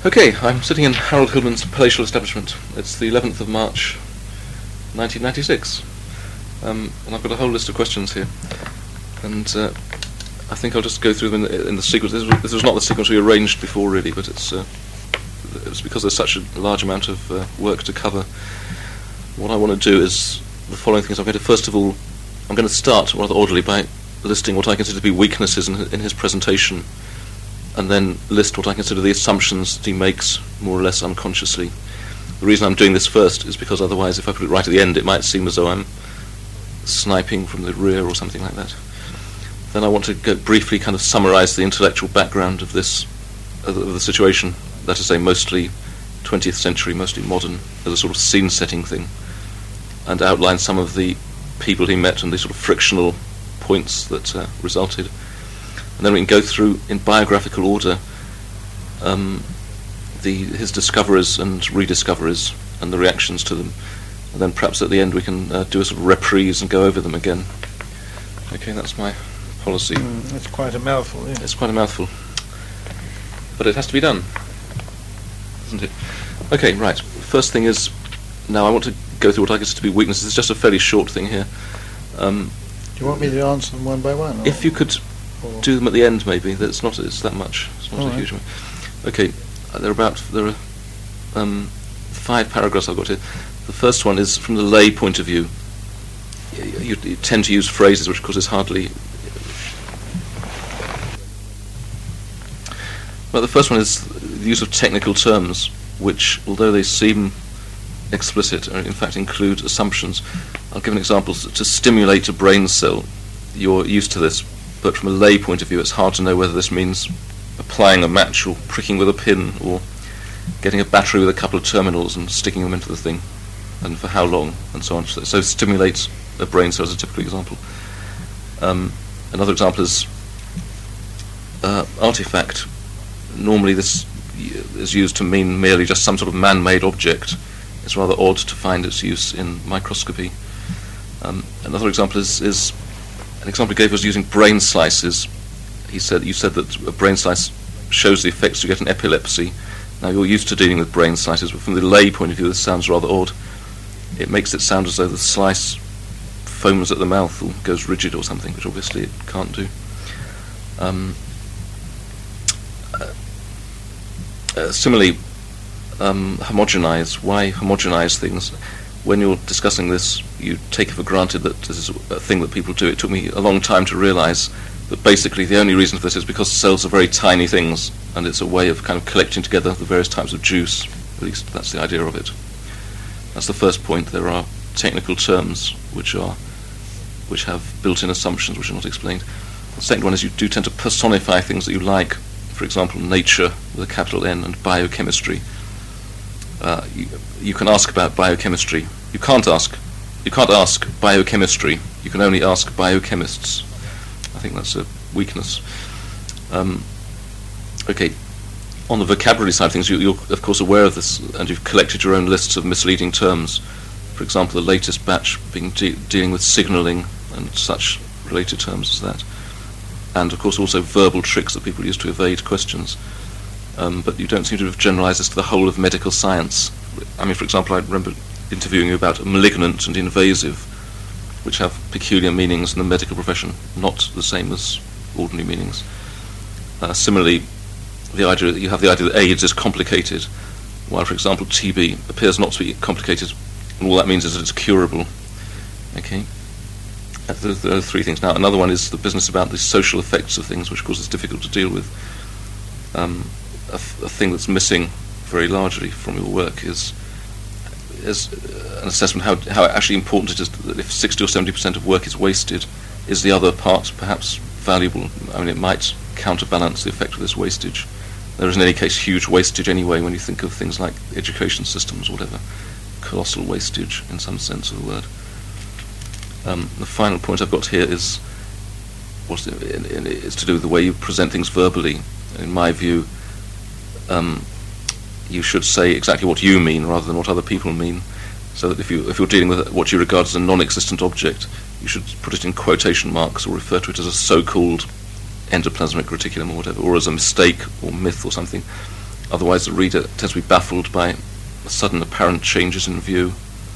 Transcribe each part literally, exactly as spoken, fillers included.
Okay, I'm sitting in Harold Hillman's palatial establishment. It's the eleventh of March, nineteen ninety-six, um, and I've got a whole list of questions here, and uh, I think I'll just go through them in the, in the sequence. This was, this was not the sequence we arranged before, really, but it's uh, it's because there's such a large amount of uh, work to cover. What I want to do is the following things. I'm going to, first of all, I'm going to start rather oddly by listing what I consider to be weaknesses in, in his presentation, and then list what I consider the assumptions that he makes more or less unconsciously. The reason I'm doing this first is because otherwise, if I put it right at the end, it might seem as though I'm sniping from the rear or something like that. Then I want to go briefly kind of summarize the intellectual background of this, of the situation, that is to say, mostly twentieth century, mostly modern, as a sort of scene-setting thing, and outline some of the people he met and the sort of frictional points that uh, resulted. And then we can go through in biographical order um, the his discoveries and rediscoveries and the reactions to them, and then perhaps at the end we can uh, do a sort of reprise and go over them again. Okay, that's my policy. Mm, that's quite a mouthful, yeah. It's quite a mouthful, but it has to be done, isn't it? Okay, right. First thing is, now I want to go through what I consider to be weaknesses. It's just a fairly short thing here. Um, do you want me to answer them one by one? Or? If you could do them at the end, maybe. That's not. It's that much. It's not All a right. huge amount. Okay, uh, there are about there are um, five paragraphs I've got here. The first one is from the lay point of view. You, you tend to use phrases, which of course is hardly. Well, the first one is the use of technical terms, which, although they seem explicit, or in fact include assumptions. I'll give an example. To stimulate a brain cell, you're used to this. But from a lay point of view, it's hard to know whether this means applying a match or pricking with a pin or getting a battery with a couple of terminals and sticking them into the thing, and for how long, and so on. So, so stimulates a brain cell is a typical example. Um, another example is uh, artifact. Normally this is used to mean merely just some sort of man-made object. It's rather odd to find its use in microscopy. Um, another example is, is An example he gave was using brain slices. He said, you said that a brain slice shows the effects you get in epilepsy. Now you're used to dealing with brain slices, but from the lay point of view this sounds rather odd. It makes it sound as though the slice foams at the mouth or goes rigid or something, which obviously it can't do. Um, uh, uh, similarly, um, homogenize. Why homogenize things? When you're discussing this, you take it for granted that this is a thing that people do. It took me a long time to realize that basically the only reason for this is because cells are very tiny things, and it's a way of kind of collecting together the various types of juice. At least that's the idea of it. That's the first point. There are technical terms which are which have built-in assumptions which are not explained. The second one is you do tend to personify things that you like. For example, nature with a capital N and biochemistry. Uh, you, you can ask about biochemistry. You can't ask. You can't ask biochemistry. You can only ask biochemists. I think that's a weakness. Um, okay. On the vocabulary side of things, you, you're of course aware of this, and you've collected your own lists of misleading terms. For example, the latest batch being de- dealing with signalling and such related terms as that, and of course also verbal tricks that people use to evade questions. Um, but you don't seem to have generalised this to the whole of medical science. I mean, for example, I remember interviewing you about malignant and invasive, which have peculiar meanings in the medical profession, not the same as ordinary meanings. Uh, similarly, the idea you have the idea that AIDS is complicated, while, for example, T B appears not to be complicated, and all that means is that it's curable. Okay. Uh, there, there are three things. Now, another one is the business about the social effects of things, which, of course, is difficult to deal with. Um, A, th- a thing that's missing very largely from your work is is an assessment how how actually important it is that if sixty or seventy percent of work is wasted, is the other part perhaps valuable? I mean, it might counterbalance the effect of this wastage. There is in any case huge wastage anyway when you think of things like education systems or whatever, colossal wastage in some sense of the word. Um, the final point I've got here is what's it, in, in, it's to do with the way you present things verbally. In my view, Um, you should say exactly what you mean rather than what other people mean, so that if, you, if you're dealing with what you regard as a non-existent object, you should put it in quotation marks or refer to it as a so-called endoplasmic reticulum or whatever, or as a mistake or myth or something. Otherwise, the reader tends to be baffled by sudden apparent changes in view.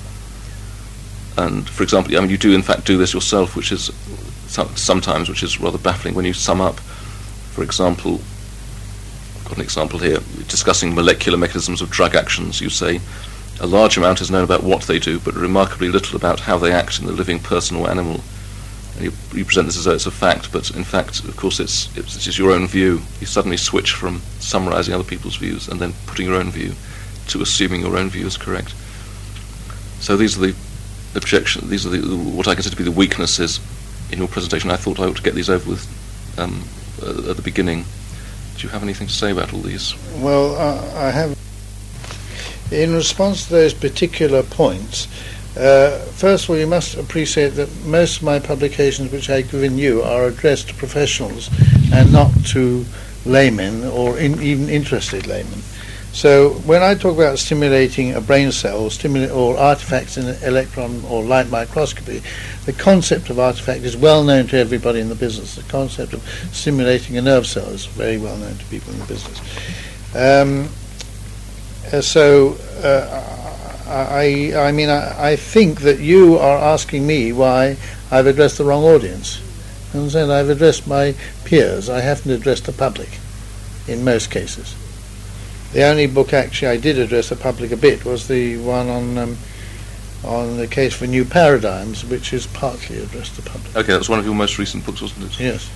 And, for example, I mean, you do in fact do this yourself, which is so- sometimes, which is rather baffling when you sum up. For example, I've got an example here, discussing molecular mechanisms of drug actions. You say, a large amount is known about what they do, but remarkably little about how they act in the living person or animal. And you, you present this as though it's a fact, but in fact, of course, it's, it's just your own view. You suddenly switch from summarising other people's views and then putting your own view to assuming your own view is correct. So these are the objections, these are the, what I consider to be the weaknesses in your presentation. I thought I ought to get these over with um, uh, at the beginning. Do you have anything to say about all these? Well, uh, I have. In response to those particular points, uh, first of all, you must appreciate that most of my publications which I've given you are addressed to professionals and not to laymen or in, even interested laymen. So when I talk about stimulating a brain cell or, stimula- or artifacts in electron or light microscopy, the concept of artifact is well known to everybody in the business. The concept of stimulating a nerve cell is very well known to people in the business. Um, uh, so uh, I, I mean, I, I think that you are asking me why I've addressed the wrong audience. And then I've addressed my peers. I haven't addressed the public in most cases. The only book actually I did address the public a bit was the one on um, on the case for new paradigms, which is partly addressed to the public. Okay, that was one of your most recent books, wasn't it? Yes.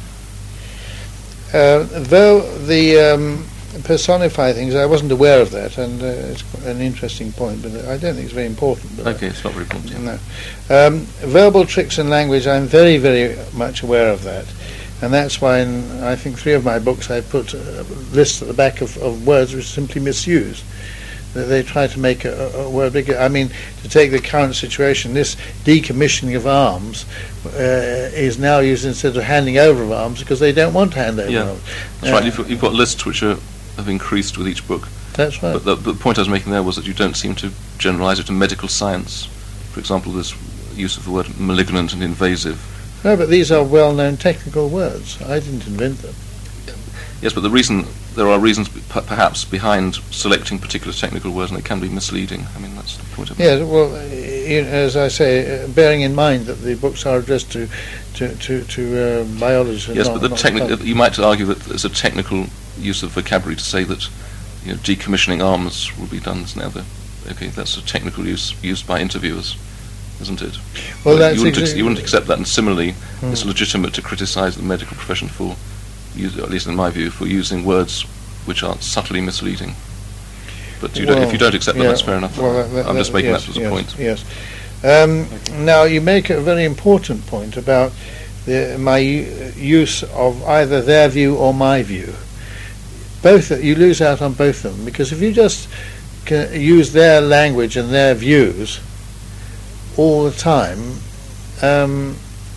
Uh, though the um, personify things, I wasn't aware of that, and uh, it's an interesting point, but I don't think it's very important. But okay, it's not very important. Yeah. No. Um, verbal tricks in language, I'm very, very much aware of that. And that's why in, I think, three of my books I put a list at the back of, of words which are simply misused. That they try to make a, a word bigger. I mean, to take the current situation, this decommissioning of arms uh, is now used instead of handing over of arms because they don't want to hand over yeah. arms. That's uh, right, you've, you've got lists which are, have increased with each book. That's right. But the, the point I was making there was that you don't seem to generalise it to medical science. For example, this use of the word malignant and invasive. No, but these are well-known technical words. I didn't invent them. Yes, but the reason there are reasons p- perhaps behind selecting particular technical words, and they can be misleading. I mean, that's the point of it. Yes, well, uh, as I say, uh, bearing in mind that the books are addressed to to to, to uh, biology. Yes, not, but the not techni- you might argue that there's a technical use of vocabulary to say that, you know, decommissioning arms will be done now. The, okay, that's a technical use used by interviewers, isn't it? Well, well that's you, wouldn't exa- ex- you wouldn't accept that, and similarly, hmm. it's legitimate to criticise the medical profession for, use, at least in my view, for using words which are subtly misleading. But you well, don't, if you don't accept that, yeah, that's fair enough. Well, that, that, I'm just making yes, that as a yes, point. Yes. Um, okay. Now, you make a very important point about the, my u- use of either their view or my view. Both, you lose out on both of them, because if you just can use their language and their views all the time, um,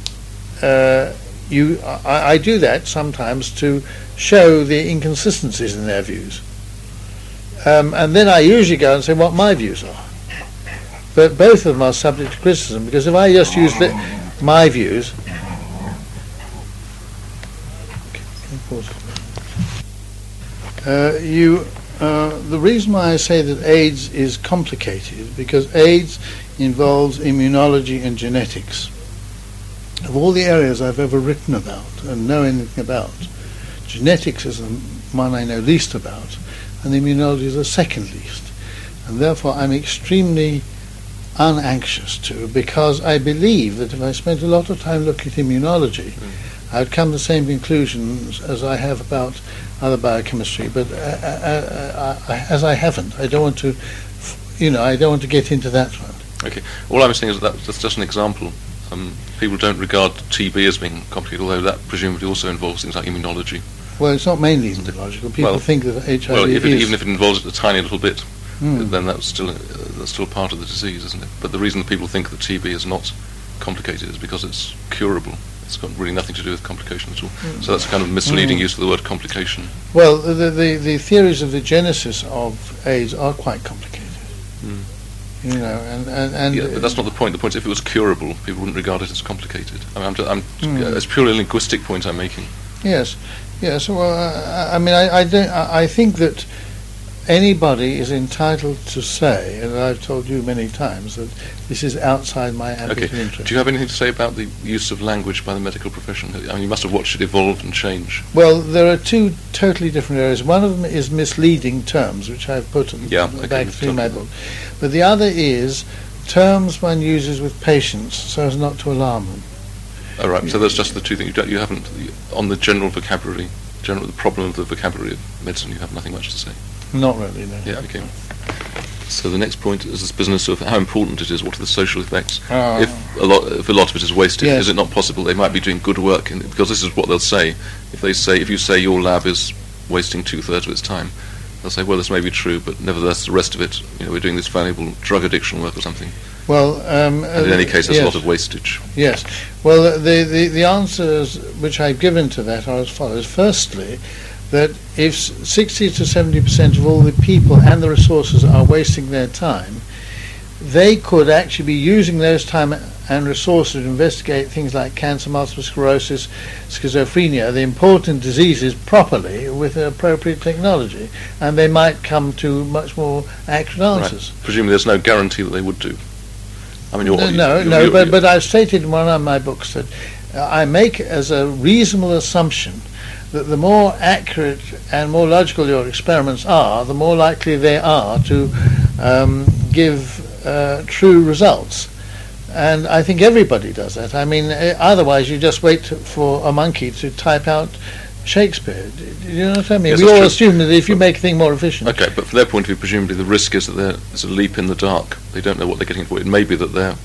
uh, you, I, I do that sometimes to show the inconsistencies in their views. Um, and then I usually go and say what my views are. But both of them are subject to criticism, because if I just use the, my views... Uh, you, uh, the reason why I say that AIDS is complicated is because AIDS involves immunology and genetics. Of all the areas I've ever written about and know anything about, genetics is the one I know least about, and immunology is the second least. And therefore I'm extremely unanxious to, because I believe that if I spent a lot of time looking at immunology, mm. I'd come to the same conclusions as I have about other biochemistry, but uh, uh, uh, uh, as I haven't, I don't want to, you know, I don't want to get into that one. Okay. All I was saying is that that's just an example. Um, people don't regard T B as being complicated, although that presumably also involves things like immunology. Well, it's not mainly immunological. People well, think that H I V well, if it, is... even if it involves it a tiny little bit, mm. then that's still uh, that's still part of the disease, isn't it? But the reason that people think that T B is not complicated is because it's curable. It's got really nothing to do with complication at all. Mm. So that's a kind of misleading mm. use of the word complication. Well, the, the the theories of the genesis of AIDS are quite complicated. Mm. You know, and and, and yeah, but that's not the point. The point is, if it was curable, people wouldn't regard it as complicated. I mean, I'm, just, I'm mm. it's purely a linguistic point I'm making. Yes, yes. Well, uh, I mean, I I, don't, I I think that anybody is entitled to say, and I've told you many times, that this is outside my ambit Okay. of interest. Do you have anything to say about the use of language by the medical profession? I mean, you must have watched it evolve and change. Well, there are two totally different areas. One of them is misleading terms, which I've put in Yeah, the okay, back we've through my talked book. But the other is terms one uses with patients so as not to alarm them. All right. So that's just the two things. You, don't, you haven't on the general vocabulary, general the problem of the vocabulary of medicine. You have nothing much to say. Not really, no. Yeah. Okay. So the next point is this business of how important it is. What are the social effects? Ah. If a lot, if a lot of it is wasted, Yes. is it not possible they might be doing good work? In, because this is what they'll say. If they say, if you say your lab is wasting two thirds of its time, they'll say, well, this may be true, but nevertheless, the rest of it, you know, we're doing this valuable drug addiction work or something. Well, um, And in any case, there's yes. a lot of wastage. Yes. Well, the, the, the answers which I've given to that are as follows. Firstly, that if sixty to seventy percent of all the people and the resources are wasting their time, they could actually be using those time and resources to investigate things like cancer, multiple sclerosis, schizophrenia, the important diseases, properly with appropriate technology, and they might come to much more accurate answers. Right. Presumably there's no guarantee that they would do. I mean, you're, No, no, you're, no you're, but, you're, but I've stated in one of my books that uh, I make as a reasonable assumption that the more accurate and more logical your experiments are, the more likely they are to um, give uh, true results. And I think everybody does that. I mean, uh, otherwise you just wait to, for a monkey to type out Shakespeare. Do you know what I mean? Yes, we that's all true. assume that if you make a thing more efficient. Okay, but from their point of view, presumably the risk is that there's a leap in the dark. They don't know what they're getting for. It may be that they're,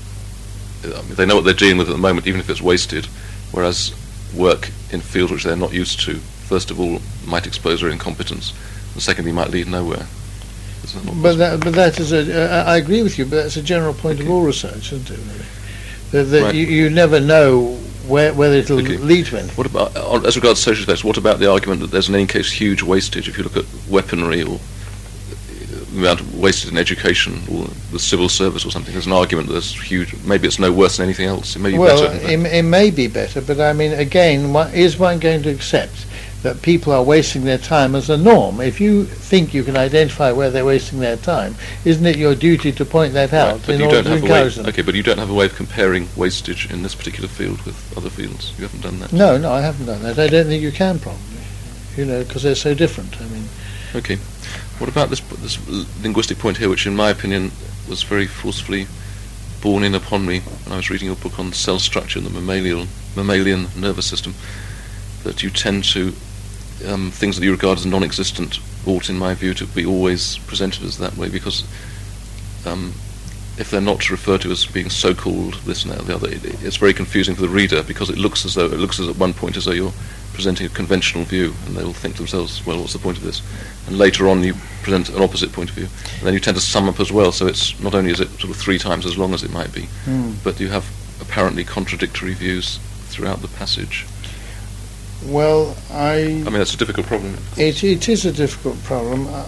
I mean, they know what they're dealing with at the moment, even if it's wasted, whereas work in fields which they're not used to, first of all, might expose their incompetence, and secondly, might lead nowhere. Is that not But possible? that, but that is a. Uh, I agree with you. But that's a general point of all research, isn't it? Really, that, that Right. you, you never know where whether it'll Okay. lead to anything. What about, uh, as regards social effects, what about the argument that there's in any case huge wastage? If you look at weaponry or uh, the amount wasted in education or the civil service or something, there's an argument that there's huge, maybe it's no worse than anything else. It may be Well, better. in fact. it, it may be better, but I mean, again, one, is one going to accept that people are wasting their time as a norm? If you think you can identify where they're wasting their time, isn't it your duty to point that out Right, but in you order don't to have a way, encourage them? okay, but you don't have a way of comparing wastage in this particular field with other fields. You haven't done that. No, no, I haven't done that. I don't think you can, probably. You know, because they're so different. I mean, Okay. What about this this linguistic point here, which in my opinion was very forcefully borne in upon me when I was reading your book on cell structure and the mammalian mammalian nervous system, that you tend to um, things that you regard as non-existent ought, in my view, to be always presented as that way, because um, if they're not referred to as being so-called this and that or the other, it, it's very confusing for the reader, because it looks as though it looks as at one point as though you're presenting a conventional view, and they will think to themselves, well, what's the point of this? And later on you present an opposite point of view, and then you tend to sum up as well, so it's not only is it sort of three times as long as it might be, mm. but you have apparently contradictory views throughout the passage. well, I. I mean, that's a difficult problem. It, it is a difficult problem. Uh,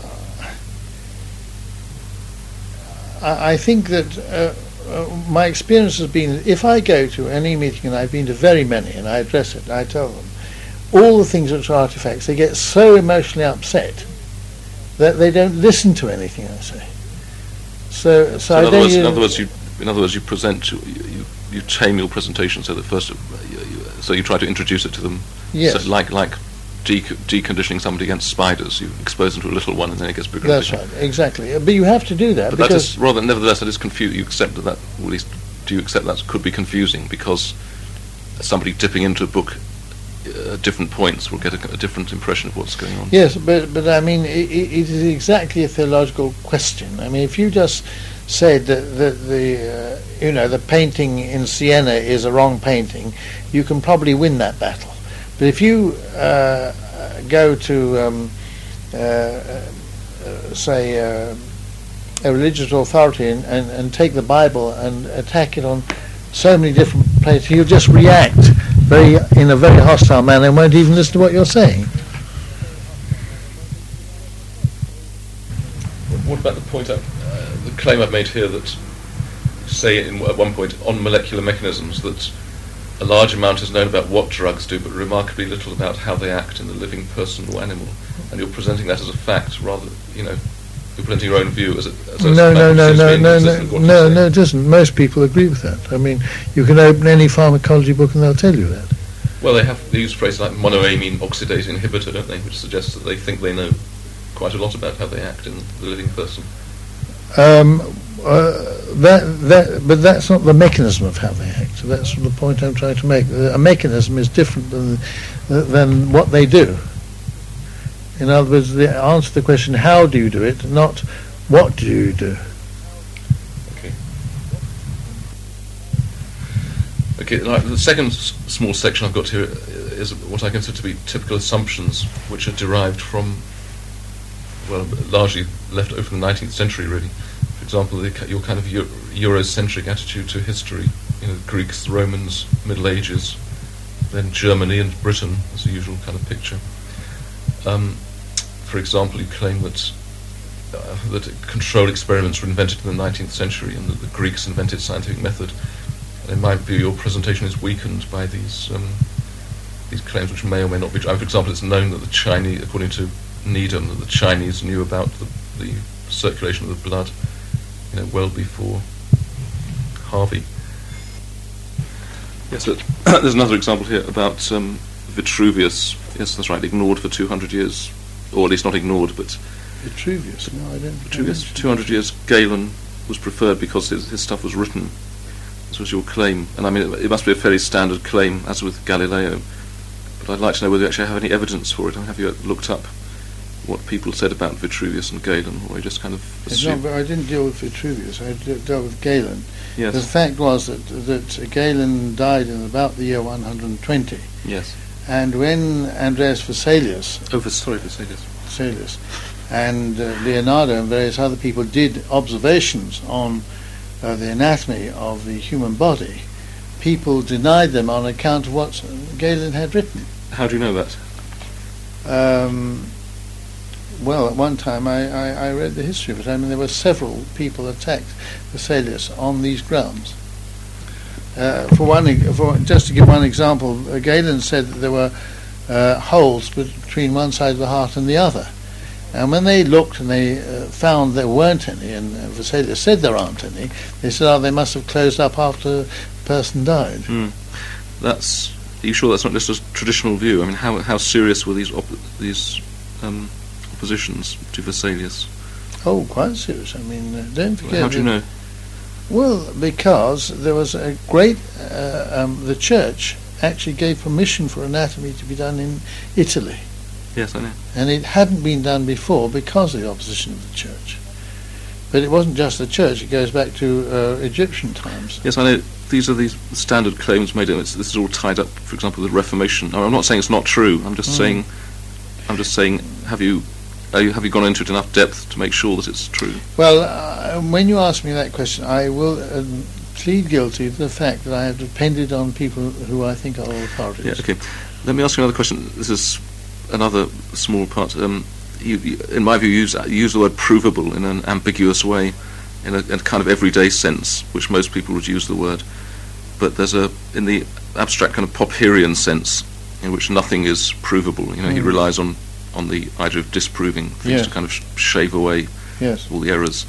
I, I think that uh, uh, my experience has been, if I go to any meeting, and I've been to very many, and I address it, I tell them, all the things which are artifacts, they get so emotionally upset that they don't listen to anything I say. So, so, So I in other don't words, in use- other words, you in other words, you present, you, you, you tame your presentation so that first, uh, you, you, so you try to introduce it to them. Yes. So like like de- deconditioning somebody against spiders, you expose them to a little one, and then it gets bigger. That's and bigger. right, exactly. But you have to do that But that because is rather, nevertheless, that is confusing. You accept that that, or at least, do you accept that could be confusing because somebody dipping into a book at uh, different points will get a, a different impression of what's going on. yes, but but I mean, it, it is exactly a theological question. I mean, if you just said that the, the uh, you know the painting in Siena is a wrong painting, you can probably win that battle. But if you uh, go to um, uh, uh, say uh, a religious authority and, and, and take the Bible and attack it on so many different places, you'll just react very in a very hostile manner and won't even listen to what you're saying. What about the point, uh, the claim I've made here that, say in, at one point, on molecular mechanisms, that a large amount is known about what drugs do, but remarkably little about how they act in the living person or animal, and you're presenting that as a fact, rather, you know, you're presenting your own view as a, as a no, no, no, no, no, no, no, no, no, it doesn't. Most people agree with that. I mean, you can open any pharmacology book and they'll tell you that. Well, they have they use phrases like monoamine oxidase inhibitor, don't they, which suggests that they think they know quite a lot about how they act in the living person. Um, uh, that, that, but that's not the mechanism of how they act. That's the point I'm trying to make. A mechanism is different than than what they do. In other words, the answer to the question, how do you do it, not what do you do. Okay. Okay, like the second s- small section I've got here is what I consider to be typical assumptions, which are derived from, well, largely left over from the nineteenth century, really. For example, the, your kind of Euro- Eurocentric attitude to history, you know, Greeks, the Romans, Middle Ages, then Germany and Britain as the usual kind of picture. Um, for example, you claim that uh, that controlled experiments were invented in the nineteenth century and that the Greeks invented scientific method. And in my view, your presentation is weakened by these um, these claims, which may or may not be true. For example, it's known that the Chinese, according to Needham, that the Chinese knew about the, the circulation of the blood, you know, well before Harvey. Yes, but there's another example here about um, Vitruvius. Yes, that's right, ignored for two hundred years, or at least not ignored, but... Vitruvius? No, I don't... Vitruvius, two hundred years, Galen was preferred because his, his stuff was written. This was your claim. And I mean, it, it must be a fairly standard claim, as with Galileo. But I'd like to know whether you actually have any evidence for it. Have you looked up what people said about Vitruvius and Galen, or you just kind of assume? No, I didn't deal with Vitruvius, I d- dealt with Galen. Yes. The fact was that, that Galen died in about the year one hundred twenty. Yes. And when Andreas Vesalius, Oh, for, sorry, Vesalius. Vesalius and uh, Leonardo and various other people did observations on uh, the anatomy of the human body, people denied them on account of what Galen had written. How do you know that? Um, well, at one time I, I, I read the history of it. I mean, there were several people attacked Vesalius on these grounds. Uh, for one, for, just to give one example, uh, Galen said that there were uh, holes between one side of the heart and the other. And when they looked and they uh, found there weren't any, and uh, Vesalius said there aren't any, they said, oh, they must have closed up after the person died. Mm. That's... Are you sure that's not just a traditional view? I mean, how how serious were these op- these um, oppositions to Vesalius? Oh, quite serious. I mean, uh, don't forget... Well, how do you know? Well, because there was a great... Uh, um, the church actually gave permission for anatomy to be done in Italy. Yes, I know. And it hadn't been done before because of the opposition of the church. But it wasn't just the church, it goes back to uh, Egyptian times. Yes, I know. These are these standard claims made. It's, this is all tied up, for example, with the Reformation. I'm not saying it's not true. I'm just Mm. saying, I'm just saying, have you, are you, have you gone into it enough depth to make sure that it's true? Well, uh, when you ask me that question, I will uh, plead guilty to the fact that I have depended on people who I think are authorities. Yeah. Okay. Let me ask you another question. This is another small part. Um, you, you, in my view, you use, you use the word provable in an ambiguous way, in a, in a kind of everyday sense, which most people would use the word. But there's a, in the abstract kind of Popperian sense, in which nothing is provable. You know, Mm. he relies on, on the idea of disproving things Yes. to kind of sh- shave away Yes. all the errors.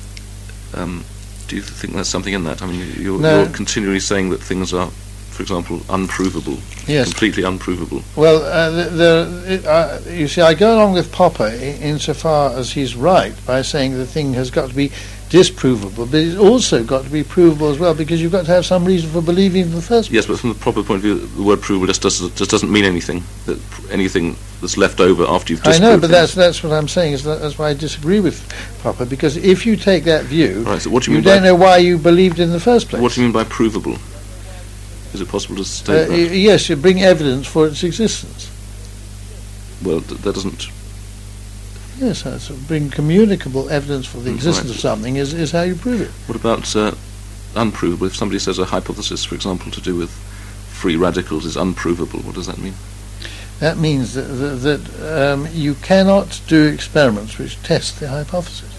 Um, do you think there's something in that? I mean, you're, No. you're continually saying that things are, for example, unprovable, Yes. completely unprovable. Well, uh, the, the, it, uh, you see, I go along with Popper in, insofar as he's right by saying the thing has got to be disprovable, but it's also got to be provable as well, because you've got to have some reason for believing in the first place. Yes, but from the proper point of view, the word provable just, does, just doesn't mean anything. That pr- anything that's left over after you've I disproved know, but things. that's that's what I'm saying. Is that, that's why I disagree with Popper, because if you take that view, Right, so what do you you mean don't by, know why you believed in the first place. what do you mean by provable? Is it possible to Uh, state y- that? yes, you bring evidence for its existence. Well, th- that doesn't... Yes, uh, so bring communicable evidence for the Mm, existence right. of something is, is how you prove it. What about uh, unprovable? If somebody says a hypothesis, for example, to do with free radicals is unprovable, what does that mean? That means that, that, that um, you cannot do experiments which test the hypothesis.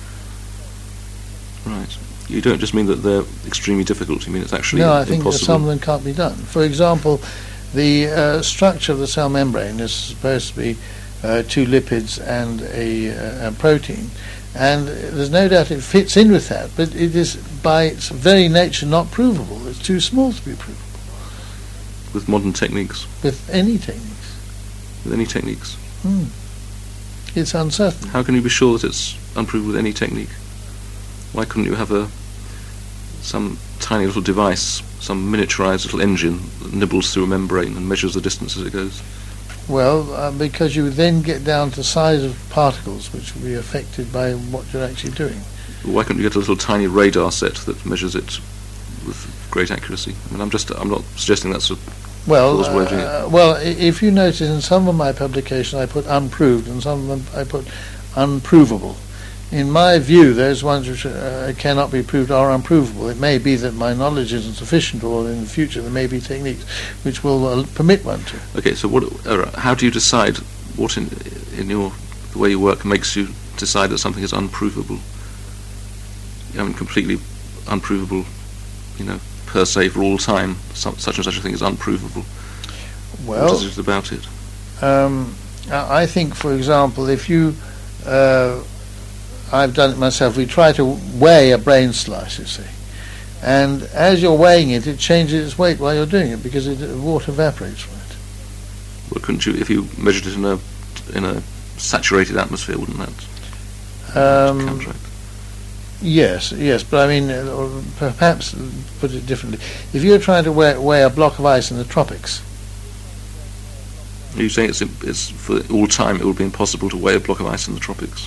Right. You don't just mean that they're extremely difficult, you mean it's actually No, I think that impossible? some of them can't be done. For example, the uh, structure of the cell membrane is supposed to be uh, two lipids and a, uh, a protein, And there's no doubt it fits in with that, but it is by its very nature not provable. It's too small to be provable. With modern techniques? With any techniques. With any techniques? Hmm. It's uncertain. How can you be sure that it's unprovable with any technique? Why couldn't you have a some tiny little device, some miniaturized little engine that nibbles through a membrane and measures the distance as it goes? Well, uh, because you would then get down to size of particles which will be affected by what you're actually doing. Why couldn't you get a little tiny radar set that measures it with great accuracy? I mean, I'm just, I'm not suggesting that's a well, plausible way of doing it. Uh, well, i- if you notice in some of my publications I put unproved and some of them I put unprovable. In my view, those ones which uh, cannot be proved are unprovable. It may be that my knowledge isn't sufficient, or in the future there may be techniques which will uh, permit one to. Okay, so what? Uh, how do you decide what in in your the way you work makes you decide that something is unprovable? I mean, completely unprovable, you know, per se for all time. Some, such and such a thing is unprovable. Well, what is it about it? Um, I I think, for example, if you, uh, I've done it myself, we try to weigh a brain slice, you see, and as you're weighing it, it changes its weight while you're doing it because it, water evaporates from it. Well, couldn't you, if you measured it in a in a saturated atmosphere, wouldn't that Um, counteract? Yes, yes, but I mean, uh, or perhaps put it differently. If you're trying to weigh, weigh a block of ice in the tropics, Are you saying it's im- it's for all time it would be impossible to weigh a block of ice in the tropics?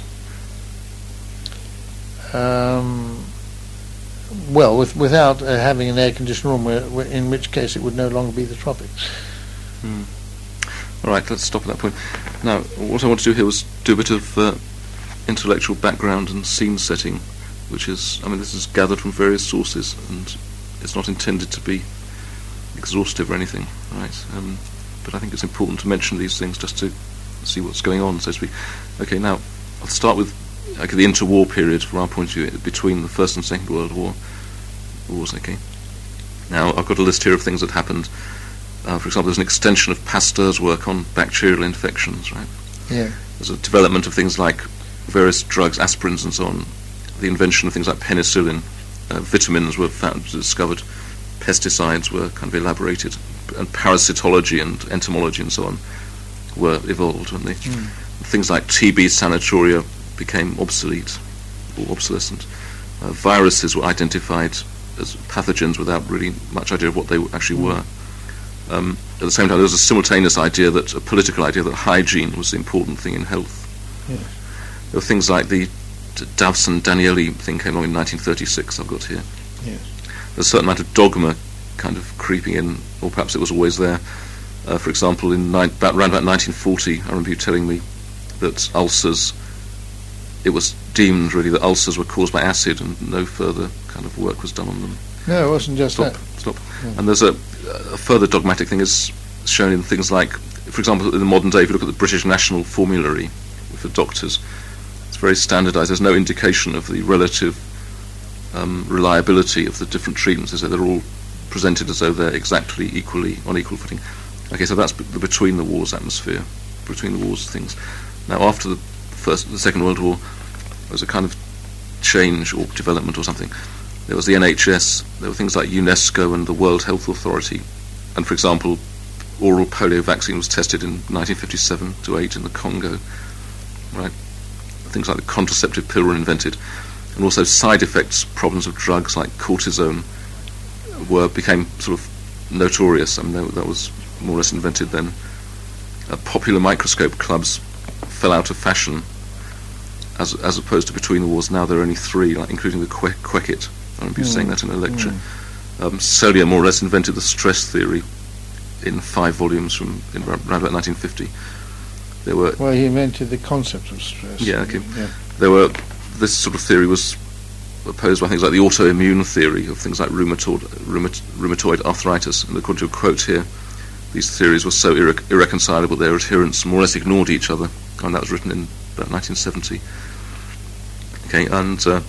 um, well, with, without uh, having an air-conditioned room, where, where, in which case it would no longer be the tropics. Hmm. All right, let's stop at that point. Now, what I want to do here was do a bit of uh, intellectual background and scene setting, which is, I mean, this is gathered from various sources, and it's not intended to be exhaustive or anything, right? Um, but I think it's important to mention these things just to see what's going on, so to speak. Okay, now, I'll start with okay, the interwar period, from our point of view, between the First and Second World War wars, okay? Now, I've got a list here of things that happened. Uh, for example, there's an extension of Pasteur's work on bacterial infections, right? Yeah. There's a development of things like various drugs, aspirins and so on, the invention of things like penicillin, uh, vitamins were found, discovered, pesticides were kind of elaborated, and parasitology and entomology and so on were evolved, weren't they? Mm. Things like T B sanatoria became obsolete or obsolescent. Uh, viruses were identified as pathogens without really much idea of what they actually Mm. were. Um, at the same time, there was a simultaneous idea that, a political idea that hygiene was the important thing in health. Yes. There were things like the D- Davson-Danieli thing came along in nineteen thirty-six, I've got here. Yes. There's a certain amount of dogma kind of creeping in, or perhaps it was always there. Uh, for example, in ni- about, around about nineteen forty, I remember you telling me that ulcers, it was deemed really that ulcers were caused by acid and no further kind of work was done on them. No, it wasn't just Stop, that. stop. Yeah. And there's a, a further dogmatic thing is shown in things like, for example, in the modern day, if you look at the British National Formulary for doctors, it's very standardised. There's no indication of the relative um, reliability of the different treatments. As they're all presented as though they're exactly equally on equal footing. Okay, so that's b- the between the wars atmosphere, between the wars things. Now, after the first, the Second World War, there was a kind of change or development or something. There was the N H S, there were things like UNESCO and the World Health Authority. And for example, oral polio vaccine was tested in nineteen fifty-seven to eight in the Congo. Right? Things like the contraceptive pill were invented. And also side effects, problems of drugs like cortisone were became sort of notorious. I mean, that, that was more or less invented then. Uh, popular microscope clubs fell out of fashion. As as opposed to between the wars, now there are only three, like including the que- Queckit. I remember you Mm. saying that in a lecture. Mm. Um, Solier more or less invented the stress theory in five volumes from in around about nineteen fifty. There were Well, he invented the concept of stress. Yeah, okay. Yeah. there were this sort of theory was opposed by things like the autoimmune theory of things like rheumatoid rheumat, rheumatoid arthritis. And according to a quote here, these theories were so irre- irreconcilable their adherents more or less ignored each other. And that was written in about nineteen seventy. Okay, and uh,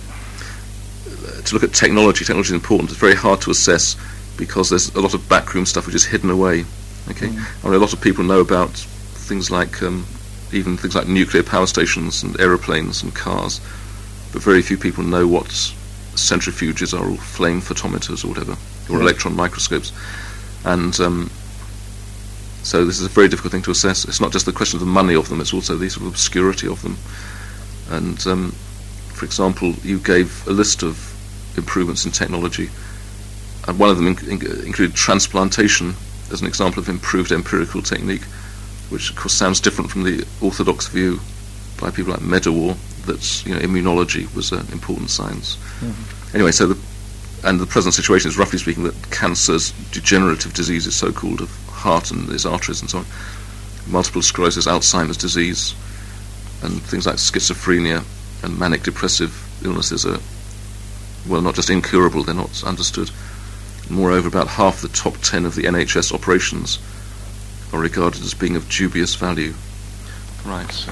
to look at technology, technology is important. It's very hard to assess because there's a lot of backroom stuff which is hidden away. Okay, Mm. I mean, a lot of people know about things like um, even things like nuclear power stations and aeroplanes and cars, but very few people know what centrifuges are, or flame photometers or whatever, or Yeah. electron microscopes. And um, so this is a very difficult thing to assess. It's not just the question of the money of them, it's also the sort of obscurity of them. And um, for example, you gave a list of improvements in technology, and one of them in- in- included transplantation as an example of improved empirical technique, which of course sounds different from the orthodox view by people like Medawar that, you know, immunology was an important science. Mm-hmm. Anyway, so the and the present situation is, roughly speaking, that cancers, degenerative diseases, so-called, of heart and its arteries and so on, multiple sclerosis, Alzheimer's disease, and things like schizophrenia and manic depressive illnesses are, well, not just incurable, they're not understood. Moreover, about half the top ten of the N H S operations are regarded as being of dubious value. Right.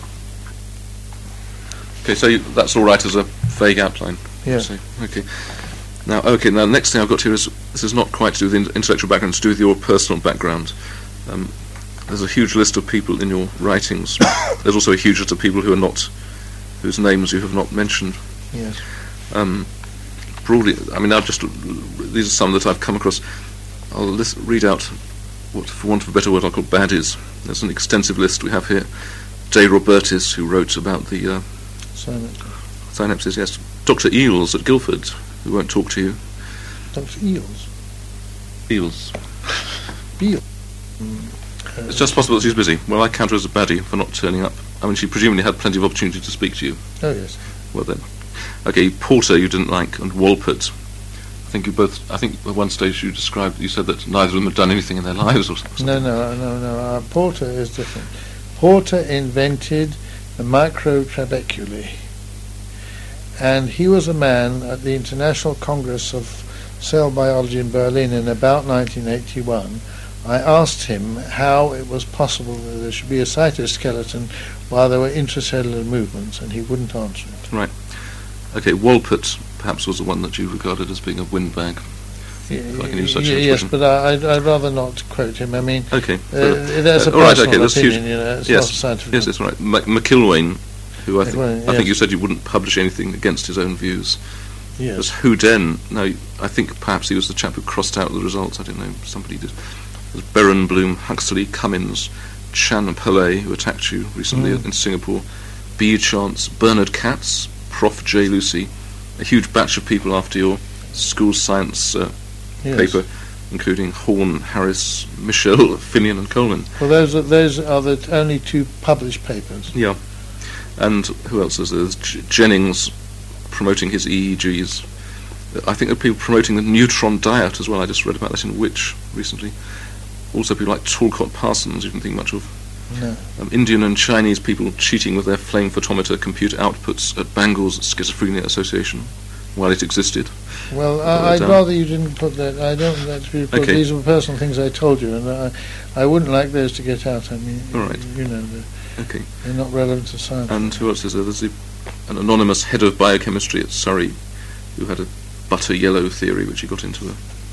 Okay, so you, that's all right as a vague outline. Yeah. So, okay. Now, okay. Now, the next thing I've got here is, this is not quite to do with in- intellectual background. It's to do with your personal background. Um, there's a huge list of people in your writings. There's also a huge list of people who are not, whose names you have not mentioned. Yes. Um, broadly, I mean, I'll just these are some that I've come across. I'll list, read out what, for want of a better word, I'll call baddies. There's an extensive list we have here. De Robertis, who wrote about the uh, synapses, yes. Doctor Eales at Guildford, who won't talk to you. Doctor Eales? Eales. Beale? Mm. Uh, It's just possible that she's busy. Well, I count her as a baddie for not turning up. I mean, she presumably had plenty of opportunity to speak to you. Oh, yes. Well then. Okay, Porter you didn't like, and Walpert. I think you both, I think at one stage you described, you said that neither of them had done anything in their lives or something. No, no, no, no. Uh, Porter is different. Porter invented the microtrabeculae. And he was a man at the International Congress of Cell Biology in Berlin in about nineteen eighty-one. I asked him how it was possible that there should be a cytoskeleton while there were intracellular movements, and he wouldn't answer it. Right. Okay, Walpert perhaps was the one that you regarded as being a windbag. If I can use such Y- an yes, expression. but I, I'd, I'd rather not quote him. I mean, Okay. uh, so- that's a uh, all right, personal okay, that's huge. opinion, you know, it's yes, not a scientific yes, that's right. Mac- McIlwain, who I think, McIlwain, I think yes. you said you wouldn't publish anything against his own views. Yes. There's Houdin. No, I think perhaps he was the chap who crossed out the results. I don't know. Somebody did. There's Berenbloom, Huxley, Cummins, Chan Pillay, who attacked you recently Mm. in Singapore, B. Chance, Bernard Katz, Professor J. Lucy, a huge batch of people after your school science uh, Yes. paper, including Horn, Harris, Michel, Finian, and Coleman. Well, those are, those are the only two published papers. Yeah. And who else is there? There's J- Jennings promoting his E E Gs. I think there are people promoting the neutron diet as well. I just read about that in Which recently. Also people like Talcott Parsons, you didn't think much of. No. Um, Indian and Chinese people cheating with their flame photometer computer outputs at Bangor's Schizophrenia Association while it existed. Well, Put I, that I'd down. rather you didn't put that. I don't want that to be put. Okay. These are personal things I told you, and I, I wouldn't like those to get out. I mean, All right. you know, they're, Okay. they're not relevant to science. And who else is there? There's the, an anonymous head of biochemistry at Surrey who had a butter yellow theory which he got into a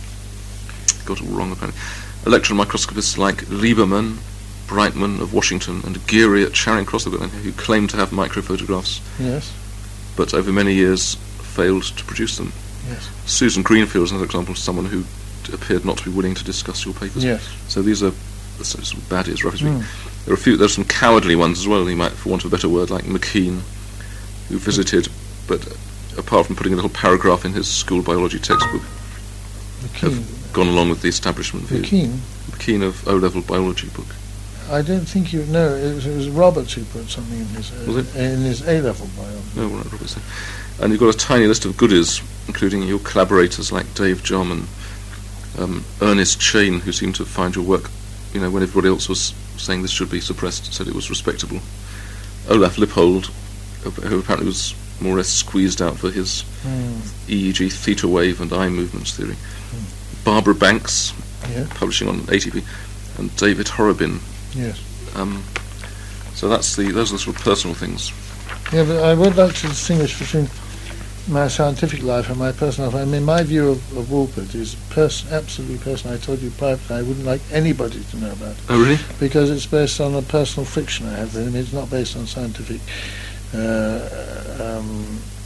got it all wrong apparently. Electron microscopists like Lieberman, Brightman of Washington, and Geary at Charing Cross who claimed to have microphotographs, Yes. but over many years failed to produce them. Yes. Susan Greenfield is another example of someone who d- appeared not to be willing to discuss your papers. Yes. So these are the sort of baddies, roughly speaking. Mm. There are a few. There's some cowardly ones as well. You might, for want of a better word, like McKean, who visited, but apart from putting a little paragraph in his school biology textbook, McKean. have gone along with the establishment view. McKean. McKean of O-level biology book. I don't think you know. It was, it was Roberts who put something in his uh, Was it? in his A-level biology. No, right, Robertson. And you've got a tiny list of goodies, including your collaborators like Dave Jarman, um, Ernest Chain, who seemed to find your work, you know, when everybody else was saying this should be suppressed, said it was respectable. Olaf Lippold, who apparently was more or less squeezed out for his Mm. E E G theta wave and eye movements theory. Barbara Banks, Yeah. publishing on A T P, and David Horobin. Yes. Um, so that's the those are the sort of personal things. Yeah, but I would like to distinguish between my scientific life and my personal life. I mean, my view of, of Wolpert is pers- absolutely personal. I told you privately I wouldn't like anybody to know about it Oh, really? because it's based on a personal friction I have with him. It's not based on scientific uh, um,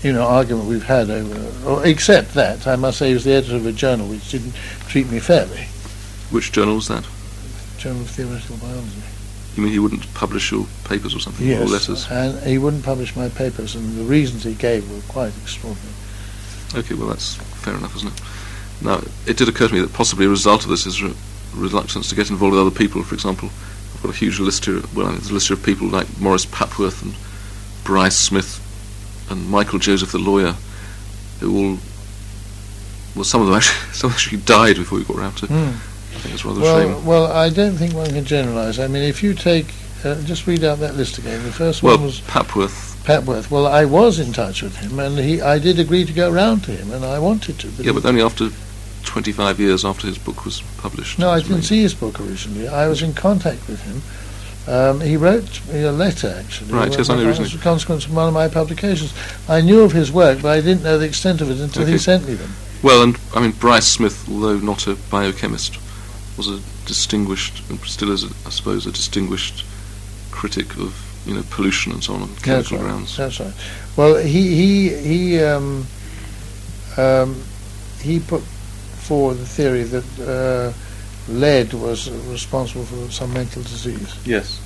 you know, argument we've had over, or except that, I must say, he was the editor of a journal which didn't treat me fairly. Which journal was that? Journal of Theoretical Biology. You mean he wouldn't publish your papers or something, Yes, or letters? and he wouldn't publish my papers, and the reasons he gave were quite extraordinary. Okay, well that's fair enough, isn't it? Now, it did occur to me that possibly a result of this is re- reluctance to get involved with other people. For example, I've got a huge list here, well, there's a list of people like Maurice Papworth and Bryce Smith and Michael Joseph the lawyer, who all, well, some of them actually, some actually died before we got around to. Mm. I think it's rather Well, a shame. well, I don't think one can generalise. I mean, if you take, uh, just read out that list again. The first Well, one was Papworth. Papworth. Well, I was in touch with him, and he, I did agree to go round to him, and I wanted to. But Yeah, he- but only after twenty-five years after his book was published. no, I It was didn't made. see his book originally. I was in contact with him. Um, he wrote me a letter, actually. Right, yes, I know as originally. a consequence of one of my publications. I knew of his work, but I didn't know the extent of it until Okay. he sent me them. Well, and I mean, Bryce Smith, although not a biochemist, was a distinguished, and still is, a, I suppose, a distinguished critic of, you know, pollution and so on on That's chemical right. grounds. That's right. Well, he he he um, um, he put forward the theory that uh, lead was responsible for some mental disease. Yes.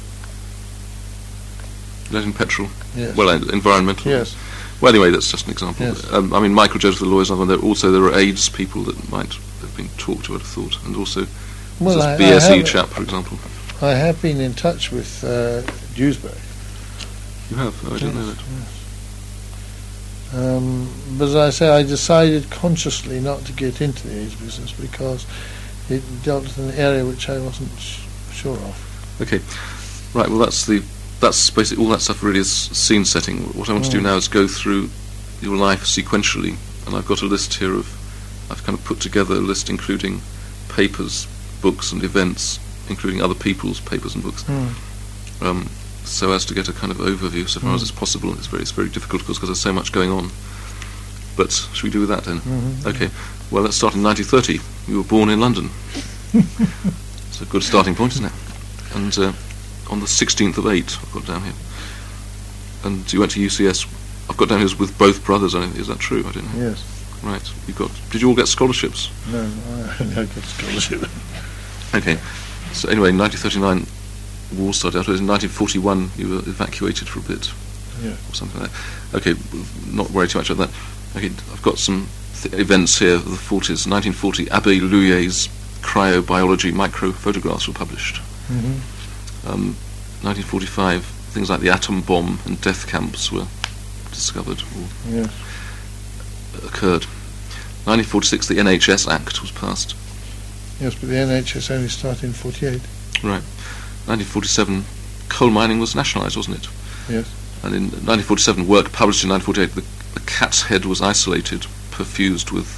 Lead in petrol. Yes. Well, and environmental. yes. Well, anyway, that's just an example. Yes. Um, I mean, Michael Joseph the lawyer is another one. There also there are AIDS people that might have been talked to, I'd have thought, and also Well, this I, B S E I, have, chap, for example. I have been in touch with uh, Dewsbury. You have? Oh, I didn't know Yes, that. yes. Um, but as I say, I decided consciously not to get into the AIDS business because it dealt with an area which I wasn't sh- sure of. Okay, right. Well, that's the that's basically all that stuff. Really is scene setting. What I want to do Mm. now is go through your life sequentially, and I've got a list here of. I've kind of put together a list including papers, books, and events, including other people's papers and books, Mm. um, so as to get a kind of overview so far Mm. as it's possible. It's very it's very difficult, of course, because there's so much going on. But should we do with that then? Mhm. Okay. Well, let's start in nineteen thirty. You were born in London. It's a good starting point, isn't it? And uh, on the sixteenth of eight, I've got down here. And you went to U C S. I've got down here as with both brothers. I think, is that true? I don't know. Yes. Right. You got. Did you all get scholarships? No, I don't get scholarship. Okay. So anyway, nineteen thirty-nine, war started out. In nineteen forty-one, you were evacuated for a bit, Yeah. or something like that. Okay. we'll Not worry too much about that. Okay. I've got some th- events here of the forties. nineteen forty, Abbé Louyer's cryobiology microphotographs were published. Mm-hmm. Um, nineteen forty-five, things like the atom bomb and death camps were discovered or Yes. occurred. nineteen forty-six, the N H S Act was passed. Yes, but the N H S only started in forty-eight. Right. nineteen forty-seven, coal mining was nationalised, wasn't it? Yes. And in nineteen forty-seven, work published in nineteen forty-eight, the, the cat's head was isolated, perfused with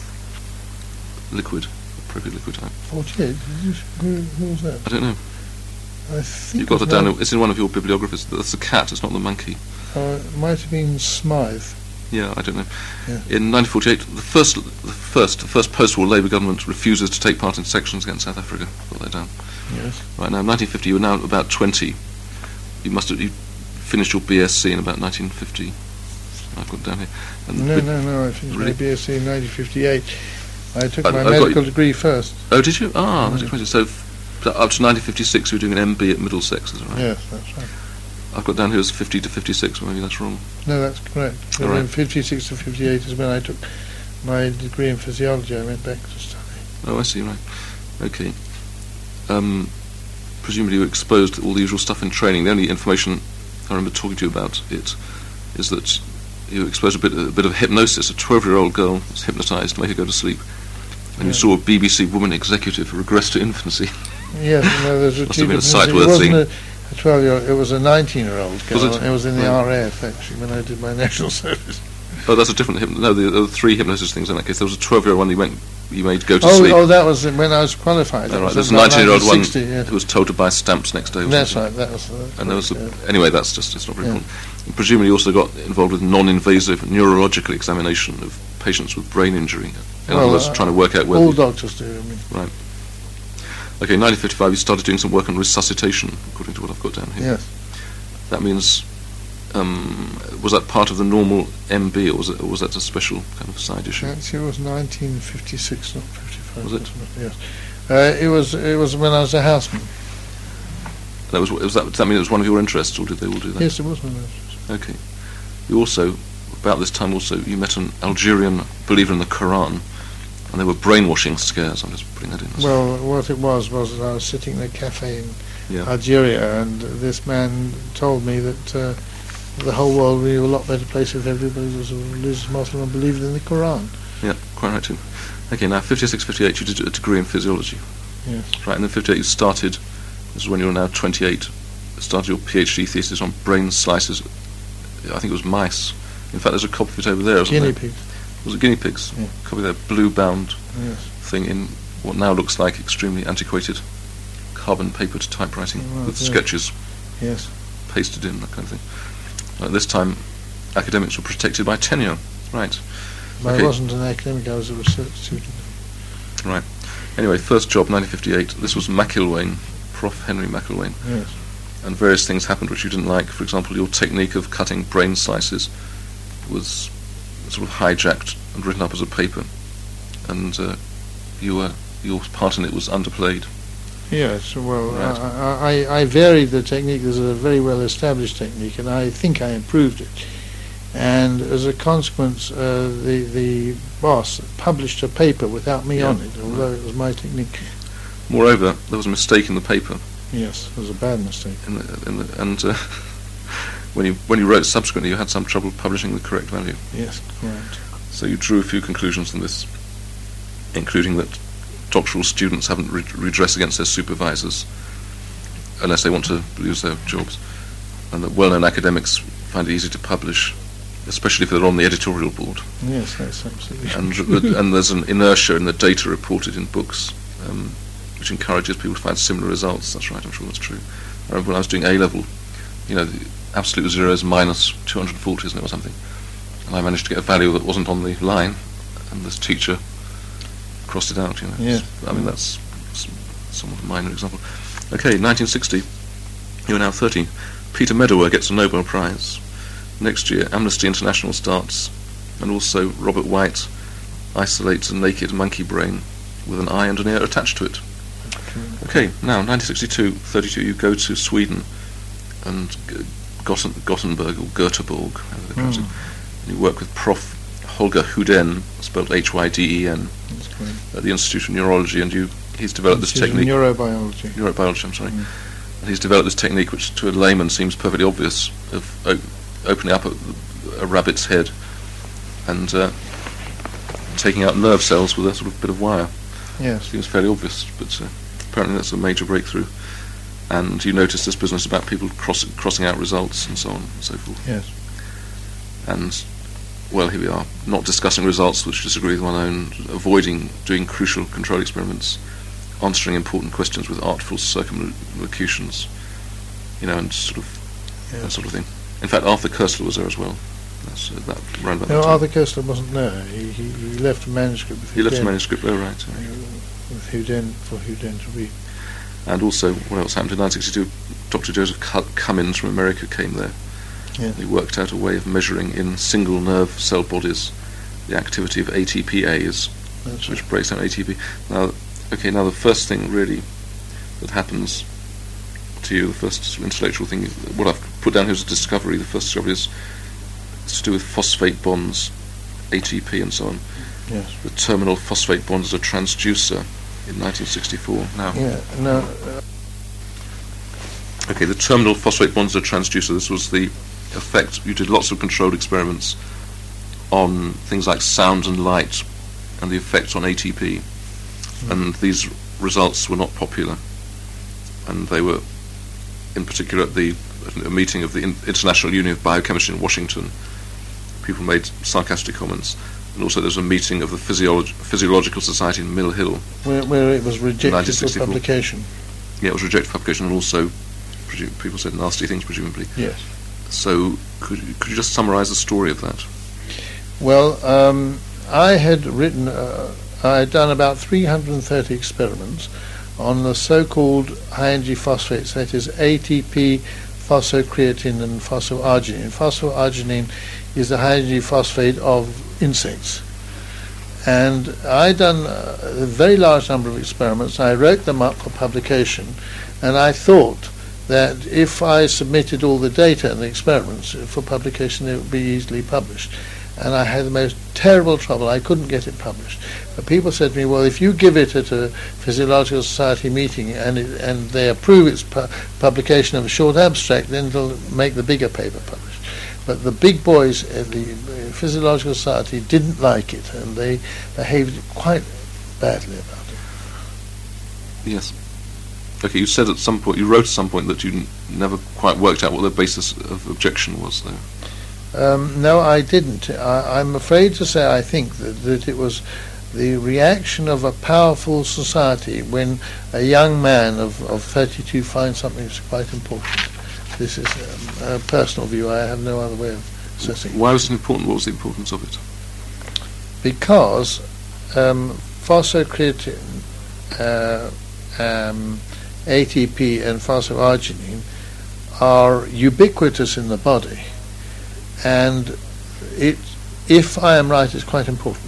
liquid, appropriate liquid type. forty-eight? Did you, who, who was that? I don't know. I think You've got it it down. might, It's in one of your bibliographies. That's the cat. It's not the monkey. uh, it might have been Smythe. Yeah, I don't know. Yeah. In nineteen forty-eight, the first, the first, the first post-war Labour government refuses to take part in sections against South Africa. Got that down. Yes. Right now, nineteen fifty. You were now about twenty. You must have you finished your B S c in about nineteen fifty. I've got it down here. And No, but- no, no. I finished Really? my B S c in nineteen fifty-eight. I took I- my I've got medical you- degree first. Oh, did you? Ah, Mm. nineteen twenty. So, f- so up to nineteen fifty-six, you were doing an M B at Middlesex, is that right? Yes, that's right. I've got down here as fifty to fifty-six. Well, maybe that's wrong. No, that's correct. All And right. then fifty-six to fifty-eight is when I took my degree in physiology. I went back to study. Oh, I see. Right. Okay. Um, presumably, you were exposed to all the usual stuff in training. The only information I remember talking to you about it is that you were exposed to a bit, a bit of hypnosis. A twelve-year-old girl was hypnotised to make her go to sleep, and you Yeah. saw a B B C woman executive regress to infancy. Yes, no, there's a Must two have been a different sight things. worth It wasn't seeing. a, a twelve-year-old. It was a nineteen-year-old girl. Was it? was in the Right. R A F actually when I did my national service. Oh, that's a different hypno. No, there there were three hypnosis things in that case. There was a twelve-year-old one you went, you made go to Oh, sleep. oh, that was when I was qualified. That Oh, right. was There's a about nineteen-year-old one nineteen sixty, yeah. who was told to buy stamps next day. or That's something. right. That was. Uh, And there was a, yeah. anyway, that's just it's not very Yeah. important. And presumably, you also got involved with non-invasive neurological examination of patients with brain injury. In Well, other words, uh, trying to work out whether. All doctors do. I mean, Okay, nineteen fifty-five, you started doing some work on resuscitation, according to what I've got down here. yes. That means um, was that part of the normal M B, or was it, or was that a special kind of side issue? Actually, it was nineteen fifty-six, not fifty-five. Was it? Yes. Uh, it was. It was when I was a houseman. That was, was that, does that mean it was one of your interests, or did they all do that? Yes, it was one of my interests. Okay. You also, about this time also, you met an Algerian believer in the Quran, and there were brainwashing scares. I'm just putting that in. Well, what it was was I was sitting in a cafe in Yeah. Algeria, and this man told me that uh, the whole world would be a lot better place if everybody was a religious Muslim and believed in the Quran. Yeah, quite right too. Okay, now fifty-six, fifty-eight, you did a degree in physiology. Yes. Right, and then fifty-eight you started, this is when you were now twenty-eight, started your PhD thesis on brain slices, I think it was mice. In fact, there's a copy of it over there, isn't Guinea there? pigs. Was it guinea pigs? Yeah. Copy there, blue-bound Yes. thing in what now looks like extremely antiquated carbon-papered typewriting Right, with yeah. sketches Yes. pasted in, that kind of thing. At this time, academics were protected by tenure. Right, But Okay. I wasn't an academic, I was a research student. right. Anyway, first job, nineteen fifty-eight. This was Mackilwain, Professor Henry Mackilwain. Yes. And various things happened which you didn't like. For example, your technique of cutting brain slices was sort of hijacked and written up as a paper, and uh, you were, your part in it was underplayed. Yes, well, Right. I, I, I varied the technique. There's a very well-established technique, and I think I improved it. And as a consequence, uh, the the boss published a paper without me Yeah. on it, although it was my technique. Moreover, there was a mistake in the paper, Yes, it was a bad mistake. in the, in the, and uh, when you when you wrote subsequently, you had some trouble publishing the correct value. Yes, correct. So you drew a few conclusions from this, including that doctoral students haven't re- redress against their supervisors unless they want to lose their jobs, and that well-known academics find it easy to publish, especially if they're on the editorial board. Yes, that's absolutely. And that- and there's an inertia in the data reported in books, um, which encourages people to find similar results. That's right, I'm sure that's true. I remember when I was doing A level, you know, the absolute zero is minus two hundred forty, isn't it, or something? And I managed to get a value that wasn't on the line, and this teacher crossed it out, you know. Yeah. I mean, that's s- somewhat a minor example. Okay, nineteen sixty, you are now thirty. Peter Medawar gets a Nobel Prize. Next year, Amnesty International starts, and also Robert White isolates a naked monkey brain with an eye and an ear attached to it. Okay, now, nineteen sixty-two, thirty-two, you go to Sweden, and G- Gotten, Gothenburg, or Göteborg, however they pronounce Mm. it. And you work with Prof Holger Huden, spelled H Y D E N, That's correct. at the Institute of Neurology, and you he's developed this Institute of technique. Neurobiology. Neurobiology, I'm sorry. Mm. And he's developed this technique which to a layman seems perfectly obvious, of o- opening up a, a rabbit's head and uh, taking out nerve cells with a sort of bit of wire. Yes. Seems fairly obvious, but uh, apparently that's a major breakthrough. And you notice this business about people cross, crossing out results and so on and so forth. Yes. And, well, here we are, not discussing results which disagree with one own, avoiding doing crucial control experiments, answering important questions with artful circumlocutions, you know, and sort of that Yes. sort of thing. In fact, Arthur Koestler was there as well. That's uh, that round about No, that time. Arthur Koestler wasn't there. He, he, he left a manuscript with He left a Houdin, manuscript. Oh, right. uh, with Houdin for Houdin to read. And also, what else happened in nineteen sixty-two? Doctor Joseph Cu- Cummins from America came there. Yeah. He worked out a way of measuring in single nerve cell bodies the activity of A T P As, That's which right. breaks down A T P. Now, okay, now the first thing really that happens to you, the first intellectual thing, what I've put down here is a discovery. The first discovery is it's to do with phosphate bonds, A T P and so on. Yes. The terminal phosphate bond is a transducer in nineteen sixty-four. Now, Yeah. No. Uh, okay, the terminal phosphate bond is a transducer. This was the effect. You did lots of controlled experiments on things like sound and light and the effects on A T P. Mm. And these results were not popular. And they were, in particular, at the at a meeting of the In- International Union of Biochemistry in Washington. People made sarcastic comments. And also there was a meeting of the Physiolog- Physiological Society in Mill Hill. where, where it was rejected nineteen for sixty-four. publication. Yeah, it was rejected for publication, and also presu- people said nasty things, presumably. Yes. So could you, could you just summarise the story of that? Well, um, I had written, uh, I had done about three hundred thirty experiments on the so-called high-energy phosphates, that is A T P phosphocreatine and phosphoarginine. Phosphoarginine is a high-energy phosphate of insects. And I'd done a very large number of experiments. I wrote them up for publication, and I thought that if I submitted all the data and the experiments for publication, they would be easily published. And I had the most terrible trouble. I couldn't get it published. But people said to me, well, if you give it at a Physiological Society meeting and it, and they approve its pu- publication of a short abstract, then it'll make the bigger paper published. But the big boys at the Physiological Society didn't like it, and they behaved quite badly about it. Yes. Okay, you said at some point, you wrote at some point that you n- never quite worked out what the basis of objection was, though. Um, no, I didn't. I, I'm afraid to say I think that, that it was the reaction of a powerful society when a young man of, of thirty-two finds something that's quite important. This is um, a personal view. I have no other way of assessing it. Why was it important? What was the importance of it? Because um, phosphocreatine, uh, um, A T P and phosphoarginine are ubiquitous in the body, and it, if I am right, is quite important.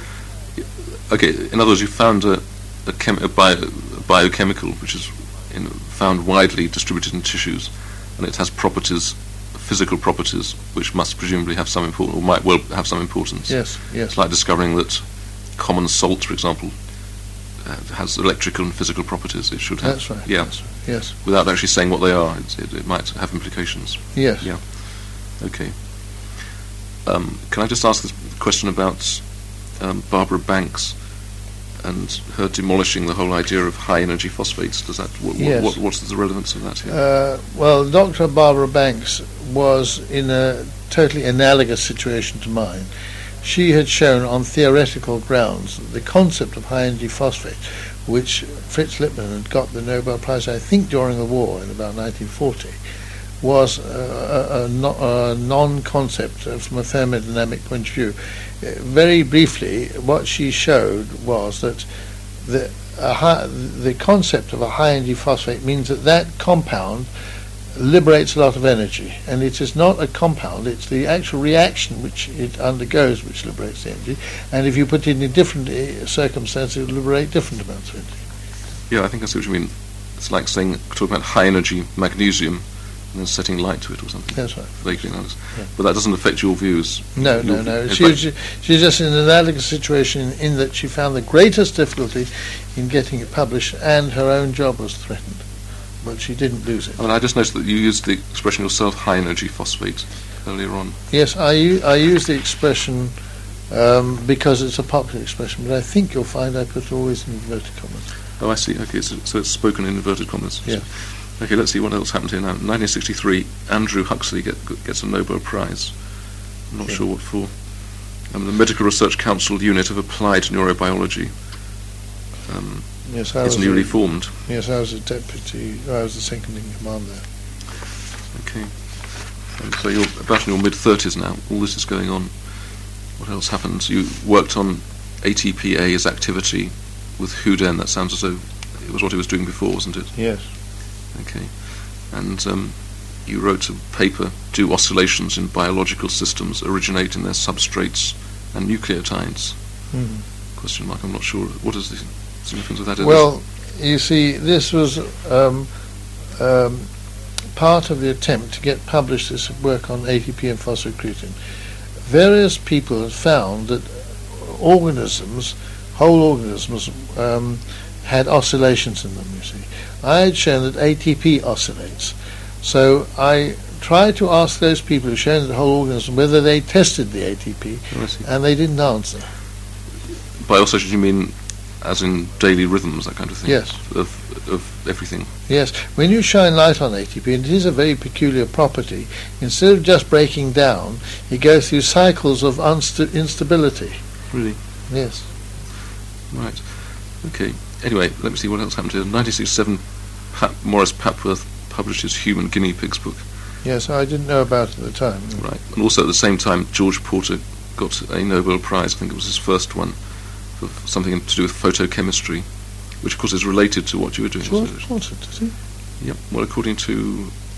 Okay, in other words, you found a, a, chem- a, bio, a biochemical which is in, found widely distributed in tissues, and it has properties, physical properties, which must presumably have some importance, or might well have some importance. Yes, yes. It's like discovering that common salt, for example, uh, has electrical and physical properties. It should have. That's right. Yeah. That's right. Yes. Without actually saying what they are, it, it, it might have implications. Yes. Yeah. Okay. Um, can I just ask this question about um, Barbara Banks and her demolishing the whole idea of high-energy phosphates? Does that what, Yes. what, what's the relevance of that here? Uh, well, Doctor Barbara Banks was in a totally analogous situation to mine. She had shown on theoretical grounds that the concept of high-energy phosphate, which Fritz Lipman had got the Nobel Prize, I think, during the war in about nineteen forty, was a, a, a, no, a non-concept from a thermodynamic point of view. Uh, very briefly, what she showed was that the, a high, the concept of a high-energy phosphate means that that compound liberates a lot of energy, and it is not a compound, it's the actual reaction which it undergoes which liberates the energy, and if you put it in different uh, circumstances, it will liberate different amounts of energy. Yeah, I think I see what you mean. It's like saying, talking about high-energy magnesium and then setting light to it or something. That's right. Vaguely analogous. Yeah. But that doesn't affect your views. No, your no, no. in She, fact- she, she's just in an analogous situation in, in that she found the greatest difficulty in getting it published, and her own job was threatened. But she didn't lose it. I mean, I just noticed that you used the expression yourself, high-energy phosphate, earlier on. Yes, I, u- I use the expression um, because it's a popular expression, but I think you'll find I put it always in inverted commas. Oh, I see. Okay, so, so it's spoken in inverted commas. Yeah. Okay, let's see what else happened here now. nineteen sixty-three, Andrew Huxley get, gets a Nobel Prize. I'm not Yeah. sure what for. Um, the Medical Research Council Unit of Applied Neurobiology um, Yes, I is was newly a, formed. Yes, I was a deputy. I was the second in command there. Okay. And so you're about in your mid-thirties now. All this is going on. What else happened? You worked on A T P A's activity with Houdin. That sounds as though it was what he was doing before, wasn't it? Yes. Okay. And um, you wrote a paper, Do Oscillations in Biological Systems Originate in Their Substrates and Nucleotides? Mm-hmm. Question mark, I'm not sure. What is the significance of that? Well, you see, this was um, um, part of the attempt to get published this work on A T P and phosphocreatine. Various people have found that organisms, whole organisms, um, had oscillations in them, you see. I had shown that A T P oscillates. So I tried to ask those people who shown the whole organism whether they tested the A T P, Oh, I see. and they didn't answer. By oscillation you mean as in daily rhythms, that kind of thing? Yes. Of, of everything? Yes, when you shine light on A T P, and it is a very peculiar property, instead of just breaking down, it goes through cycles of unsta- instability. Really? Yes. Right. Okay. Anyway, let me see what else happened here. nineteen sixty-seven, Pap- Morris Papworth published his Human Guinea Pigs book. Yes, I didn't know about it at the time. Right. And also at the same time, George Porter got a Nobel Prize. I think it was his first one, for something to do with photochemistry, which of course is related to what you were doing. George So- Porter, did he? Yep. Well, according to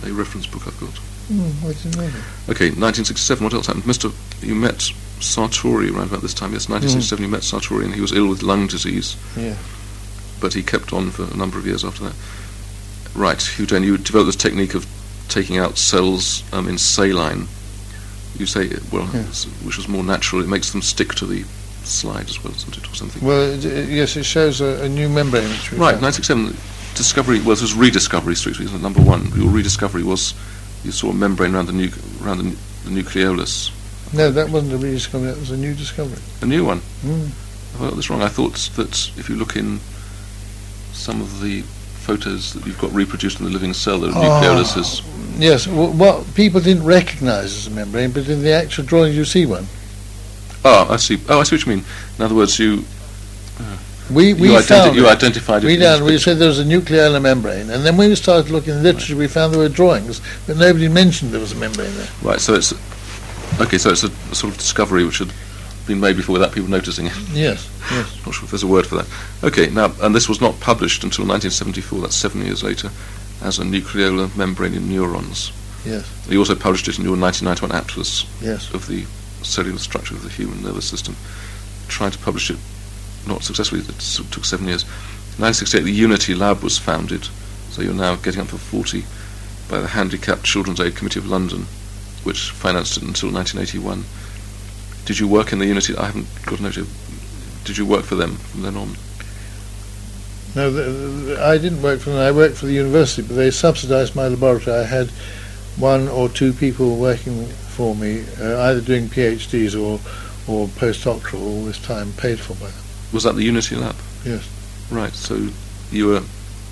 a reference book I've got. Mm, I didn't know that. Okay, nineteen sixty-seven, what else happened? Mister You met Sartori around about this time, yes, nineteen sixty-seven mm. you met Sartori, and he was ill with lung disease. Yeah. But he kept on for a number of years after that. Right, Hugh Dane, you developed this technique of taking out cells um, in saline. You say, well, yeah. which was more natural, it makes them stick to the slide as well, isn't it, or something? Well, it, it, yes, it shows a, a new membrane. Which we right, found. nineteen sixty-seven, discovery, well, this was rediscovery, strictly, number one. Your rediscovery was, you saw a membrane around the, nu- around the, the nucleolus. No, that wasn't a rediscovery, that was a new discovery. A new one? Mm. Have I got this wrong? I thought that if you look in some of the photos that you've got reproduced in the living cell, the oh, nucleolus is... Yes, well, what people didn't recognise as a membrane, but in the actual drawings you see one. Oh, I see. Oh, I see what you mean. In other words, you... Uh, we we you, found identi- you identified it. We did. We said there was a nucleolar membrane, and then when we started looking in the literature, right. we found there were drawings, but nobody mentioned there was a membrane there. Right. So it's okay. So it's a, a sort of discovery which had been made before without people noticing it. Yes. Yes. Not sure if there's a word for that. Okay. Now, and this was not published until nineteen seventy-four. That's seven years later, as a nucleolar membrane in neurons. Yes. You also published it in your nineteen ninety-one atlas. Yes. Of the cellular structure of the human nervous system. Tried to publish it. Not successfully, it took seven years. In nineteen sixty-eight, the Unity Lab was founded, so you're now getting up for forty, by the Handicapped Children's Aid Committee of London, which financed it until nineteen eighty-one. Did you work in the Unity? I haven't got a note here. Did you work for them from then on? No, the, the, I didn't work for them. I worked for the university, but they subsidised my laboratory. I had one or two people working for me, uh, either doing PhDs or, or postdoctoral, all this time paid for by them. Was that the Unity Lab? Yes. Right, so you were,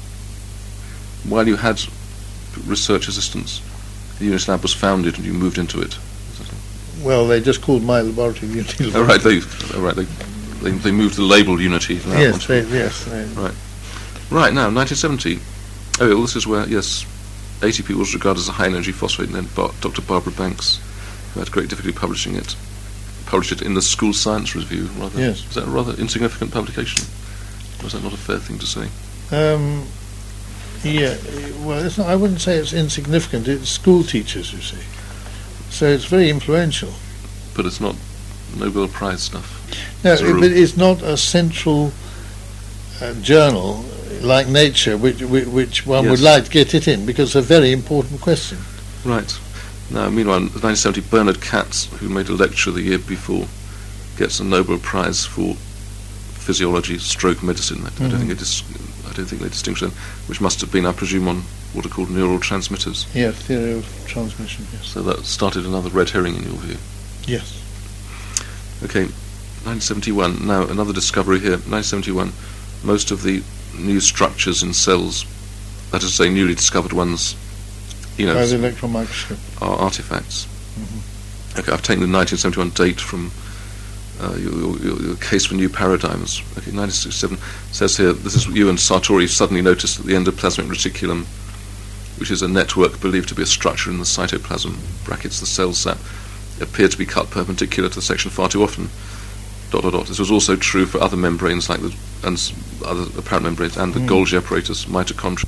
while you had research assistants, the Unity Lab was founded and you moved into it? Well, they just called my laboratory Unity Lab. Oh, right, they, oh, right, they, they, they moved the label Unity Lab. Yes, they, yes. They right. Right, now, nineteen seventy, oh, well, this is where, yes, A T P was regarded as a high-energy phosphate, and then Bar- Doctor Barbara Banks, who had great difficulty publishing it, published it in the School Science Review, rather. Yes. Is that a rather insignificant publication? Or is that not a fair thing to say? Um, yeah, well, it's not, I wouldn't say it's insignificant. It's school teachers, you see. So it's very influential. But it's not Nobel Prize stuff? No, it, but it's not a central uh, journal like Nature, which, which one yes. would like to get it in, because it's a very important question. Right. Now, meanwhile, in nineteen seventy, Bernard Katz, who made a lecture the year before, gets a Nobel Prize for physiology, stroke medicine. I, mm-hmm. I don't think it dis- I don't think they distinguish them, which must have been, I presume, on what are called neural transmitters. Yeah, theory of transmission. Yes. So that started another red herring in your view. Yes. Okay, nineteen seventy-one. Now, another discovery here. nineteen seventy-one. Most of the new structures in cells, that is to say, newly discovered ones, you know, by the electron microscope, are artifacts. Mm-hmm. Okay, I've taken the nineteen seventy-one date from uh, your, your, your case for new paradigms. Okay, nineteen sixty-seven says here, this is you and Sartori suddenly noticed that the endoplasmic reticulum, which is a network believed to be a structure in the cytoplasm, brackets the cell sap, appeared to be cut perpendicular to the section far too often. Dot dot dot. This was also true for other membranes like the and s- other apparent membranes and the mm. Golgi apparatus, mitochondria.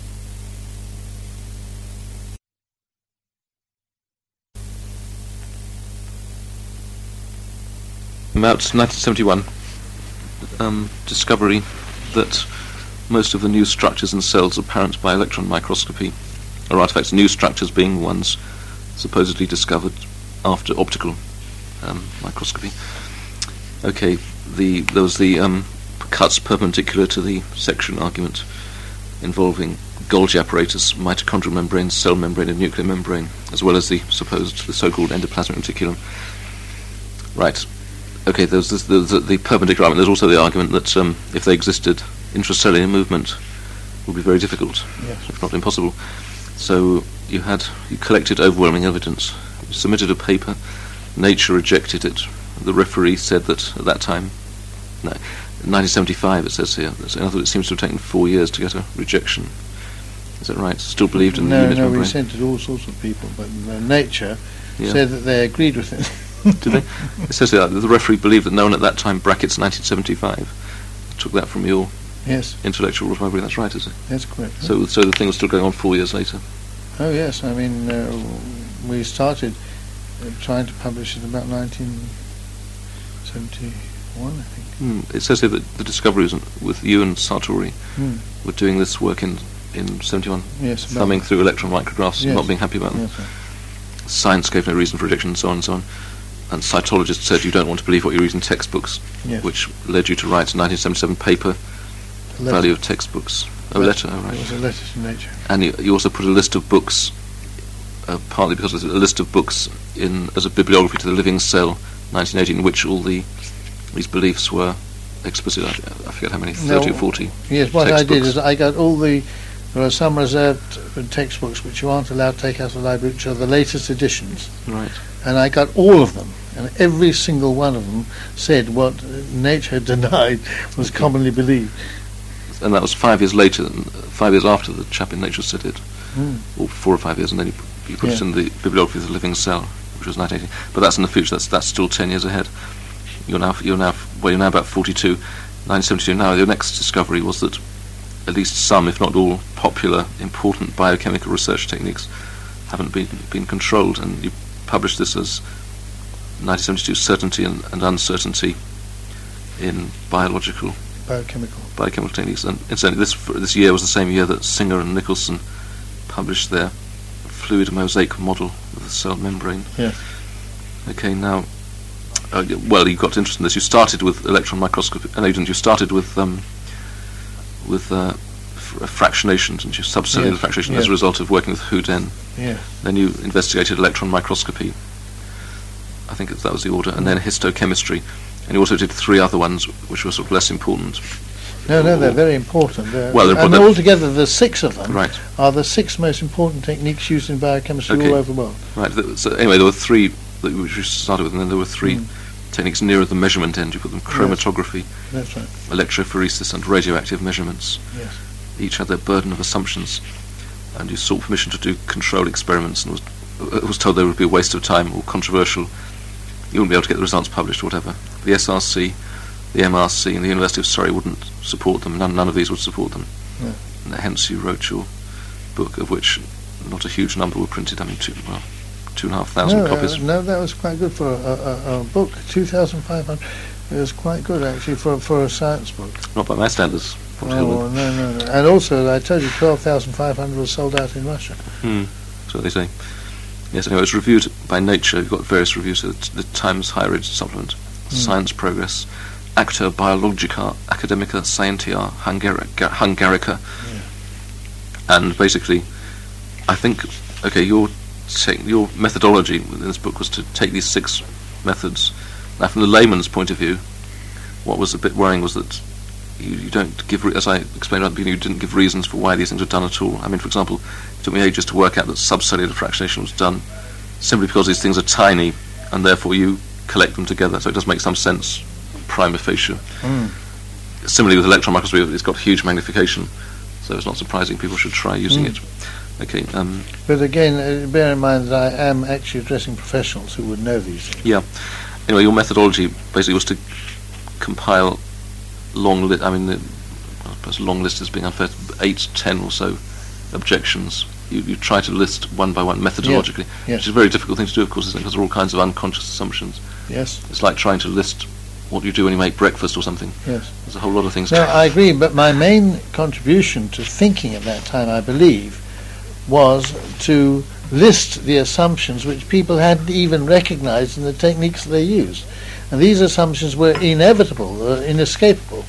About nineteen seventy-one, um, discovery that most of the new structures in cells apparent by electron microscopy are artifacts, new structures being ones supposedly discovered after optical um, microscopy. Okay, the there was the um, cuts perpendicular to the section argument involving Golgi apparatus, mitochondrial membrane, cell membrane and nuclear membrane, as well as the supposed, the so-called endoplasmic reticulum. Right. Okay, there's this, the, the, the perpendicular argument. There's also the argument that um, if they existed, intracellular movement would be very difficult, yes. if not impossible. So you had you collected overwhelming evidence. You submitted a paper. Nature rejected it. The referee said that at that time, no, nineteen seventy-five it says here. So in other words, it seems to have taken four years to get a rejection. Is that right? Still believed in no, the unit No, no, membrane? we sent it to all sorts of people, but uh, Nature yeah. said that they agreed with it. Did they? It says here, the referee believed that no one at that time, brackets nineteen seventy-five, I took that from your yes. intellectual recovery. That's right, is it? That's correct. So, so the thing was still going on four years later. Oh yes, I mean uh, we started uh, trying to publish in about nineteen seventy-one, I think. Mm. It says here that the discoveries with you and Sartori Mm. were doing this work in, in seventy-one, Yes, about- thumbing through electron micrographs and Yes. not being happy about them. Yes, sir. Science gave no reason for rejection and so on and so on. And cytologists said you don't want to believe what you read in textbooks, Yes. which led you to write a nineteen seventy-seven paper, A letter. Value of Textbooks. A letter, oh, It right. was a letter to Nature. And you, you also put a list of books, uh, partly because there's a list of books in as a bibliography to the Living Cell, nineteen eighty, in which all the these beliefs were explicit. I, I forget how many, thirty No. or forty. Yes, what I did textbooks. is I got all the, there are some reserved textbooks which you aren't allowed to take out of the library, which are the latest editions, Right. and I got all of them, and every single one of them said what Nature had denied was commonly believed. And that was five years later, five years after the chap in Nature said it, Mm. or four or five years, and then you, you put it Yeah. in the bibliography of the Living Cell, which was nineteen eighty. But that's in the future. That's that's still ten years ahead. You're now you're now well you're now about forty-two, nineteen seventy-two. Now your next discovery was that at least some, if not all, popular important biochemical research techniques haven't been been controlled, and you published this as nineteen seventy-two: Certainty and, and Uncertainty in Biological Biochemical. Biochemical Techniques. And incidentally, this this year was the same year that Singer and Nicholson published their fluid mosaic model of the cell membrane. Yes. Okay, now, uh, well, you got interested in this. You started with electron microscopy. Uh, no, you didn't. You started with um, with uh, f- fractionation, didn't you? Subcellular Yes, fractionation yes. as a result of working with Houdin. Yes. Then you investigated electron microscopy. I think that was the order, and then histochemistry. And you also did three other ones, which were sort of less important. No, no, they're very important. They're, Well, they're- and they're- altogether, the six of them Right. are the six most important techniques used in biochemistry Okay. all over the world. Right. th- So anyway, there were three that we which we started with, and then there were three Mm. techniques nearer the measurement end. You put them chromatography, That's right. electrophoresis, and radioactive measurements. Yes. Each had their burden of assumptions, and you sought permission to do control experiments, and was uh, was told they would be a waste of time or controversial. You wouldn't be able to get the results published or whatever. The S R C, the M R C, and the University of Surrey wouldn't support them. None, none of these would support them. Yeah. And hence you wrote your book, of which not a huge number were printed. I mean, two, well, two and a half thousand No, copies. uh, no, that was quite good for a, a, a book. two thousand five hundred. It was quite good, actually, for for a science book. Not by my standards. Oh, well, no, no, no. And also, I told you, twelve thousand five hundred was sold out in Russia. Hmm. That's what they say. Yes, anyway, it was reviewed by Nature. You've got various reviews. So the, the Times Higher Ed Supplement, Science Progress, Acta Biologica Academica Scientia Hungarica, Hungarica. And basically, I think, okay, your take, your methodology within this book was to take these six methods. Now, from the layman's point of view, what was a bit worrying was that you, you don't give, re- as I explained at the beginning, you didn't give reasons for why these things were done at all. I mean, for example, it took me ages to work out that subcellular fractionation was done simply because these things are tiny, and therefore you collect them together. So it does make some sense, prima facie. Mm. Similarly, with electron microscopy, it's got huge magnification, so it's not surprising people should try using Mm. it. Okay. Um, But again, uh, bear in mind that I am actually addressing professionals who would know these things. yeah. Anyway, your methodology basically was to compile long list. I mean, the, I suppose long list is being unfair. Eight, ten or so objections. You, you try to list one by one methodologically, yes. which is a very difficult thing to do, of course, isn't it? Because there are all kinds of unconscious assumptions. Yes, It's like trying to list what you do when you make breakfast or something. yes. There's a whole lot of things. No, I agree, but my main contribution to thinking at that time, I believe, was to list the assumptions which people hadn't even recognized in the techniques that they used. And these assumptions were inevitable, uh, inescapable.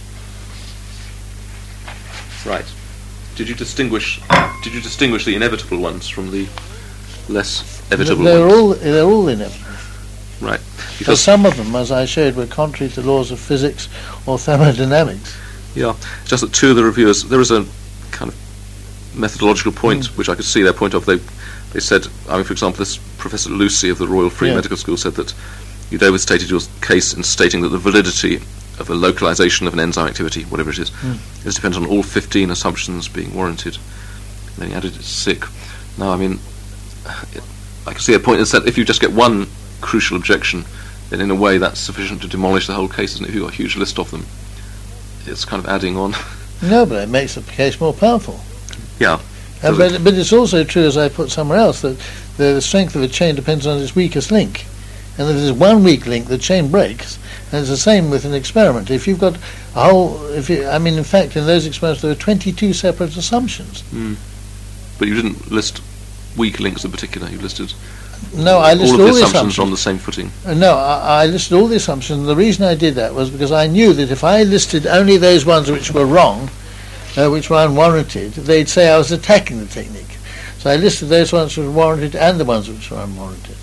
Right. Did you distinguish? Did you distinguish the inevitable ones from the less evitable They're ones? all, they're all inevitable. Right. But Because some of them, as I showed, were contrary to laws of physics or thermodynamics. yeah, it's just that two of the reviewers, there is a kind of methodological point which I could see their point of. They they said, I mean, for example, this Professor Lucy of the Royal Free Yeah. Medical School said that you'd overstated your case in stating that the validity of a localization of an enzyme activity, whatever it is, Mm. is dependent on all fifteen assumptions being warranted. And then he added it's sick. Now, I mean, I can see a point in that if you just get one crucial objection, then in a way that's sufficient to demolish the whole case, isn't it? If you've got a huge list of them, it's kind of adding on. No, but it makes the case more powerful. Yeah. Uh, but, but it's also true, as I put somewhere else, that the, the strength of a chain depends on its weakest link. And if there's one weak link, the chain breaks. And it's the same with an experiment. If you've got a whole, if you, I mean, in fact, in those experiments there were twenty-two separate assumptions. Mm. But you didn't list weak links in particular. You listed no, I listed all of all the the assumptions assumptions on the same footing. Uh, no, I, I listed all the assumptions. And the reason I did that was because I knew that if I listed only those ones which were wrong, uh, which were unwarranted, they'd say I was attacking the technique. So I listed those ones which were warranted and the ones which were unwarranted.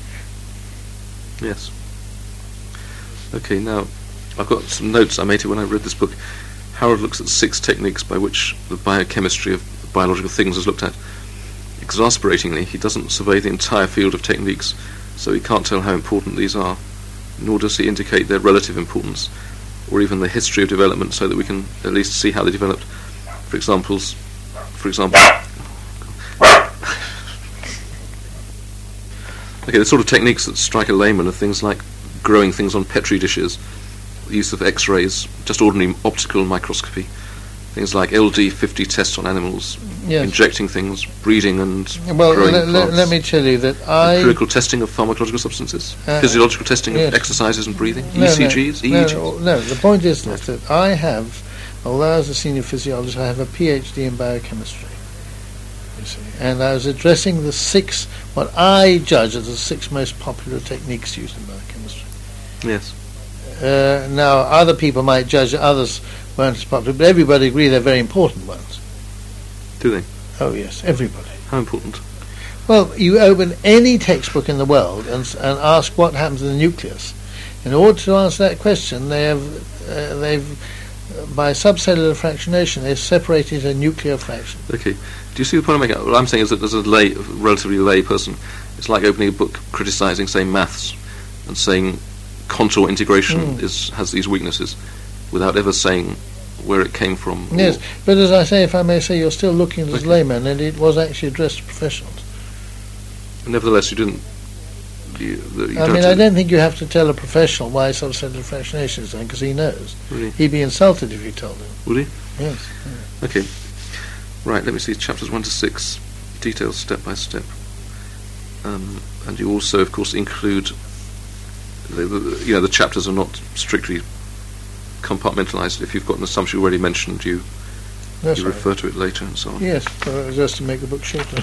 Yes. Okay, now I've got some notes I made here when I read this book. Harold looks at six techniques by which the biochemistry of biological things is looked at. Exasperatingly, he doesn't survey the entire field of techniques, so he can't tell how important these are, nor does he indicate their relative importance, or even the history of development, so that we can at least see how they developed. For examples, for example, okay, the sort of techniques that strike a layman are things like growing things on Petri dishes, the use of X-rays, just ordinary optical microscopy, things like L D fifty tests on animals, yes. injecting things, breeding and well, growing l- plants. Let me tell you that I... Empirical testing of pharmacological substances, uh, physiological testing yes. of exercises and breathing, no, E C Gs, no, E E Gs. No, no, the point is this, that I have, although I was a senior physiologist, I have a PhD in biochemistry. You see, and I was addressing the six, what I judge as the six most popular techniques used in biochemistry. Yes. Uh, now, other people might judge that others weren't as popular, but everybody agree they're very important ones. Do they? Oh yes, everybody. How important? Well, you open any textbook in the world and, s- and ask what happens to the nucleus. In order to answer that question, they have, uh, they've, uh, by subcellular fractionation, they've separated a nuclear fraction. Okay. Do you see the point I'm making? What I'm saying is that as a lay, relatively lay person, it's like opening a book criticising, say, maths, and saying contour integration Mm. is has these weaknesses, without ever saying where it came from. Yes, or- but as I say, if I may say, you're still looking at it as Okay. laymen, and it was actually addressed to professionals. Nevertheless, you didn't. You, the, you I don't mean, I have to- don't think you have to tell a professional why subcellular fractionation is done, because he knows. Really? He'd be insulted if you told him. Would he? Yes. Okay. Right, let me see chapters one to six, details step by step. Um, and you also, of course, include, the, the, you know, the chapters are not strictly compartmentalised. If you've got an assumption already mentioned, you, That's you right. refer to it later and so on. Yes, so just to make the book shorter.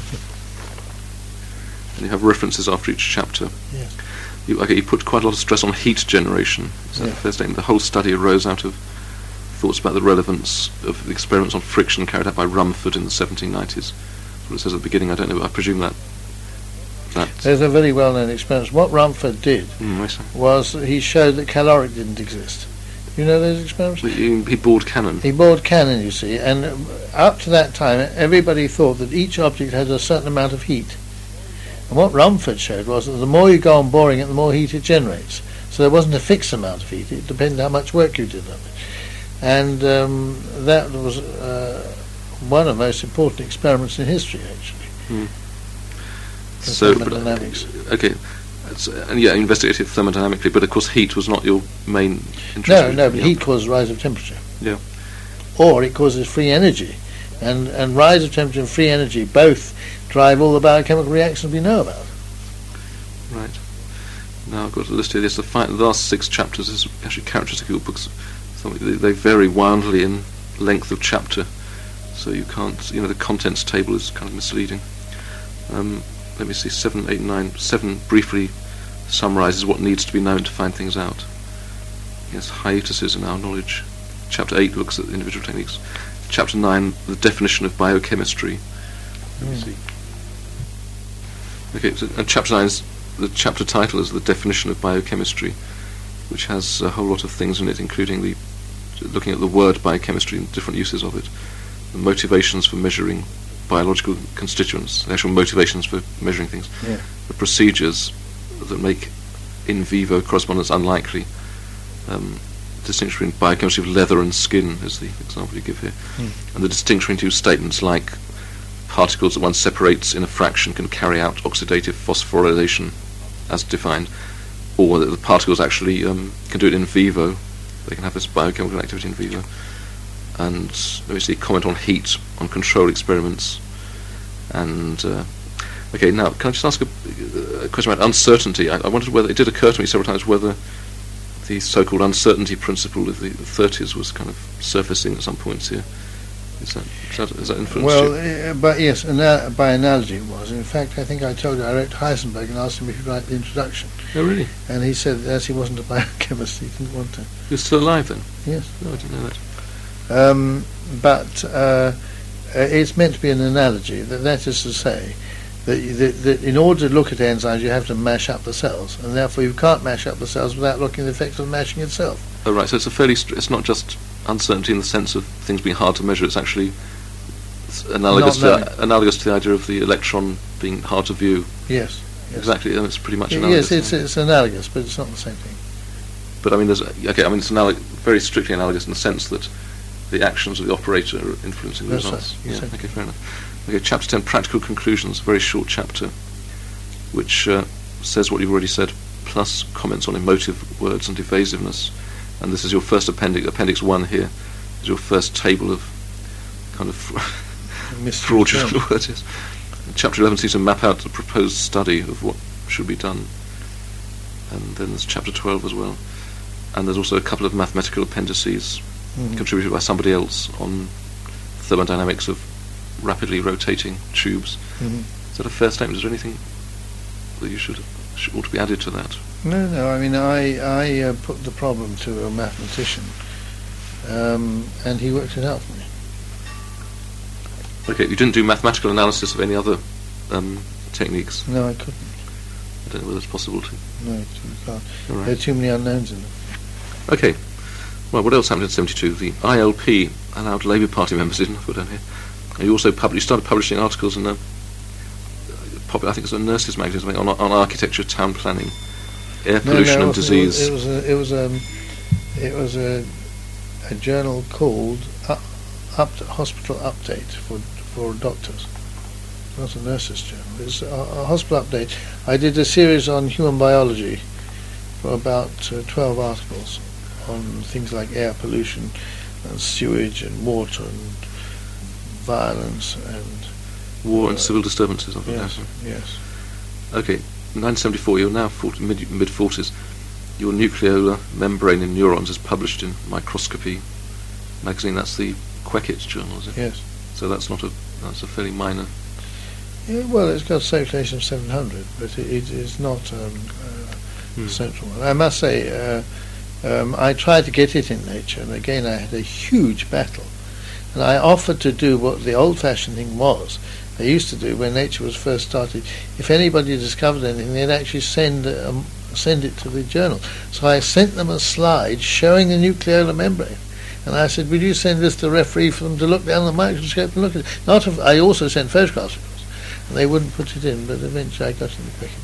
And you have references after each chapter. Yes. You, okay, you put quite a lot of stress on heat generation. Is that Yeah. the first statement? The whole study arose out of thoughts about the relevance of the experiments on friction carried out by Rumford in the seventeen nineties. That's what it says at the beginning. I don't know, but I presume that... that There's a very well-known experiment. What Rumford did mm, I see. was he showed that caloric didn't exist. You know those experiments? He, he bored cannon. He bored cannon, you see, and um, up to that time, everybody thought that each object had a certain amount of heat. And what Rumford showed was that the more you go on boring it, the more heat it generates. So there wasn't a fixed amount of heat. It depended how much work you did on it. And um, that was uh, one of the most important experiments in history, actually. Mm. in So, but, thermodynamics. okay, That's, uh, and yeah, investigated thermodynamically, but of course heat was not your main interest. No, no, but yeah. heat causes rise of temperature. Yeah. Or it causes free energy. And, and rise of temperature and free energy both drive all the biochemical reactions we know about. Right. Now I've got a list here. Yes, the, fi- the last six chapters is actually characteristic of your books. Something they, they vary wildly in length of chapter, so you can't, you know, the contents table is kind of misleading. Um, let me see, seven, eight, nine, seven briefly summarises what needs to be known to find things out. Yes, hiatuses in our knowledge. Chapter eight looks at individual techniques. Chapter nine, the definition of biochemistry. Let me Mm. see. Okay, so, and chapter nine is, the chapter title is the definition of biochemistry, which has a whole lot of things in it, including the looking at the word biochemistry and different uses of it, the motivations for measuring biological constituents, the actual motivations for measuring things, Yeah. the procedures that make in vivo correspondence unlikely, um, distinction between biochemistry of leather and skin is the example you give here, Mm. and the distinction between statements like particles that one separates in a fraction can carry out oxidative phosphorylation as defined, or that the particles actually um, can do it in vivo. They can have this biochemical activity in vivo. And let me see, comment on heat, on control experiments, And uh, okay, now can I just ask a, a question about uncertainty? I, I wondered whether it did occur to me several times whether the so-called uncertainty principle of the thirties was kind of surfacing at some points here. Is that is that, is that influenced Well, you? uh, but yes, ana- by analogy it was. In fact, I think I told you I wrote to Heisenberg and asked him if he'd write the introduction, Oh, really? and he said as he wasn't a biochemist, he didn't want to. You're still alive then? Yes. No, I didn't know that. Um, but uh, uh, it's meant to be an analogy. That that is to say, that, that, that in order to look at enzymes, you have to mash up the cells, and therefore you can't mash up the cells without looking at the effects of mashing itself. Oh, right. So it's a fairly. Str- it's not just uncertainty in the sense of things being hard to measure. It's actually s- analogous Not to analogous to the idea of the electron being hard to view. Yes. yes. Exactly. And it's pretty much Y- analogous. Yes, it's, yeah. it's analogous, but it's not the same thing. But I mean, there's okay. I mean, it's analog- very strictly analogous in the sense that the actions of the operator are influencing the That's results. right, Yeah. exactly. Okay. Fair enough. Okay. Chapter ten: Practical Conclusions. Very short chapter, which uh, says what you've already said, plus comments on emotive words and evasiveness. And this is your first appendix. Appendix one here is your first table of kind of Mystery fraudulent term. words. Yes. Chapter eleven seems to map out the proposed study of what should be done. And then there's chapter twelve as well. And there's also a couple of mathematical appendices Mhm. contributed by somebody else on thermodynamics of rapidly rotating tubes. Mhm. Is that a fair statement? Is there anything that you should, should ought to be added to that? No, no. I mean, I I uh, put the problem to a mathematician, um, and he worked it out for me. Okay, you didn't do mathematical analysis of any other um, techniques. No, I couldn't. I don't know whether it's possible to. No, you can't. All There are right. too many unknowns in them. Okay. Well, what else happened in seventy-two? The I L P allowed Labour Party members in. I've got down here. And you also pub- you started publishing articles in a popular, I think it's a nurses magazine, something on, on architecture, town planning, air pollution no, no, and it was- disease. It was a, it was um, it was a, a journal called up, up Hospital Update for for doctors. Not a nurses journal. It's a, a hospital update. I did a series on human biology for about uh, twelve articles on things like air pollution and sewage and water and violence and War and uh, civil disturbances. Of yes, yes. Okay, nineteen seventy-four. You're now forty, mid mid forties. Your nucleolar membrane in neurons is published in Microscopy magazine. That's the Queckett journal, is it? Yes. So that's not a that's a fairly minor. Yeah, well, it's got a circulation of seven hundred, but it, it is not um, uh, Hmm. a central one. I must say, uh, um, I tried to get it in Nature, and again I had a huge battle. And I offered to do what the old-fashioned thing was. I used to do when Nature was first started. If anybody discovered anything, they'd actually send um, send it to the journal. So I sent them a slide showing the nucleolar membrane. And I said, "Would you send this to the referee for them to look down the microscope and look at it?" Not of, I also sent photographs, of course. And they wouldn't put it in, but eventually I got it in the Queckett.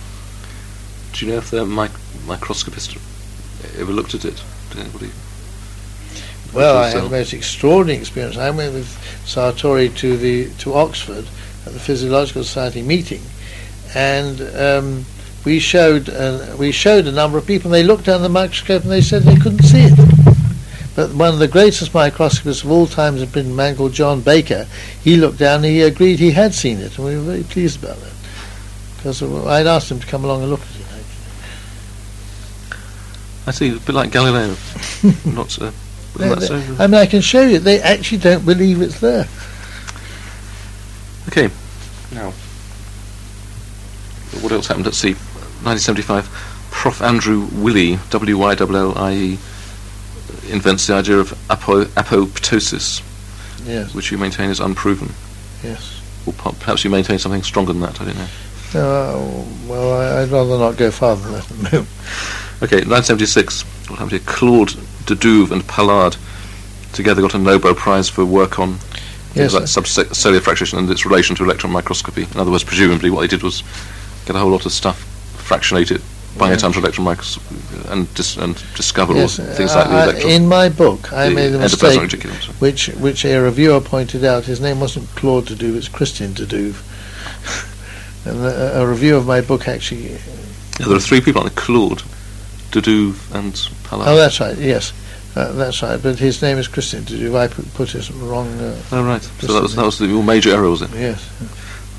Do you know if the mic- microscopist ever looked at it? Did anybody? Well, I So- had the most extraordinary experience. I went with Sartori to the to Oxford at the Physiological Society meeting, and um, we showed uh, we showed a number of people. And they looked down the microscope and they said they couldn't see it. But one of the greatest microscopists of all times had been a man called John Baker. He looked down and he agreed he had seen it, and we were very pleased about that. Because I'd asked him to come along and look at it. I see, a bit like Galileo. Not uh, They- wasn't that they- so? I mean, I can show you. They actually don't believe it's there. Okay. Now, what else happened? Let's see. nineteen seventy-five. Professor Andrew Willey, W Y L L I E, invents the idea of apo- apoptosis, Yes, which you maintain is unproven. yes. Or per- perhaps you maintain something stronger than that. I don't know. Uh, well, I, I'd rather not go farther than that at the moment. Okay, nineteen seventy-six. What happened here? Claude Dedouve and Pallard together got a Nobel Prize for work on Yes, things like subcellular fractionation and its relation to electron microscopy. In other words, presumably what they did was get a whole lot of stuff, fractionate it, bring it Yeah. under electron microscopy, and dis- and discover yes, all things uh, like the I- electron. in my book, I the made a endoplasmic mistake, reticulum. which which a reviewer pointed out. His name wasn't Claude Dedouve; it's Christian Dedouve. And a, a review of my book actually. Yeah, there are three people on it: Claude, Dedouve, and Pallard. Oh, that's right. Yes, uh, that's right. But his name is Christian Dedouve. I put, put his wrong. Uh, Oh, right. So that was that was the, your major error, was it? yes.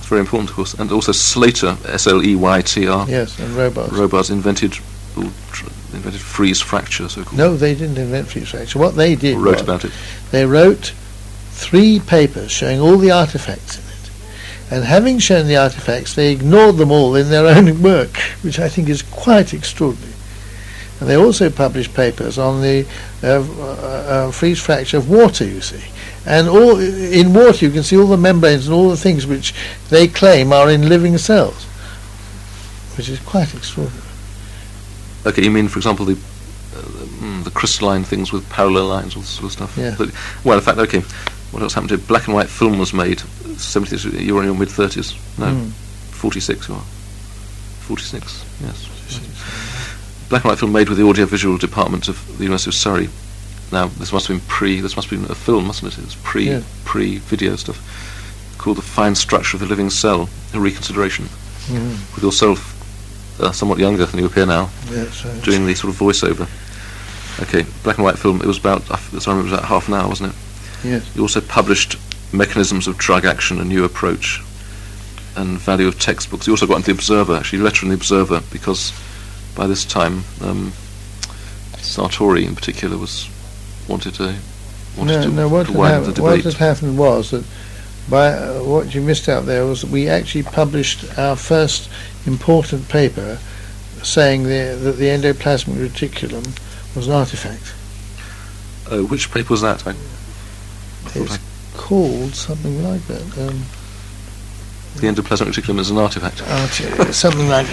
very important, of course. And also Slater, S L E Y T R. Yes, and Robards. Robards invented or tr- invented freeze fracture, so-called. No, they didn't invent freeze fracture. What they did Or wrote was about it. they wrote three papers showing all the artifacts in it. And having shown the artifacts, they ignored them all in their own work, which I think is quite extraordinary. And they also published papers on the uh, uh, uh, freeze fracture of water, you see. And all in water you can see all the membranes and all the things which they claim are in living cells, which is quite extraordinary. Okay, you mean, for example, the uh, mm, the crystalline things with parallel lines, all this sort of stuff? Yeah. But, well, in fact, okay, what else happened to it? Black and white film was made, seventies, you were in your mid-thirties? No, Mm. forty-six you are. forty-six, yes. Black and white film made with the audiovisual department of the University of Surrey. Now, this must have been pre, this must have been a film, mustn't it? It was pre, Yeah. pre-video stuff, called The Fine Structure of the Living Cell, a reconsideration, Mm. with yourself uh, somewhat younger than you appear now, Yes, uh, doing the sort of voiceover. Okay, black and white film, it was about, I f- sorry, it was about half an hour, wasn't it? yes. You also published Mechanisms of Drug Action, a New Approach, and Value of Textbooks. You also got into the Observer, actually, letter in the Observer, because by this time, um, Sartori in particular was wanted to wanted No, to, no. What to had, widen the hap- what debate. had happened was that by uh, what you missed out there was that we actually published our first important paper saying the, that the endoplasmic reticulum was an artifact. Uh, which paper was that? I, I thought It's I, called something like that. Um, the endoplasmic reticulum is an artifact. arti- something like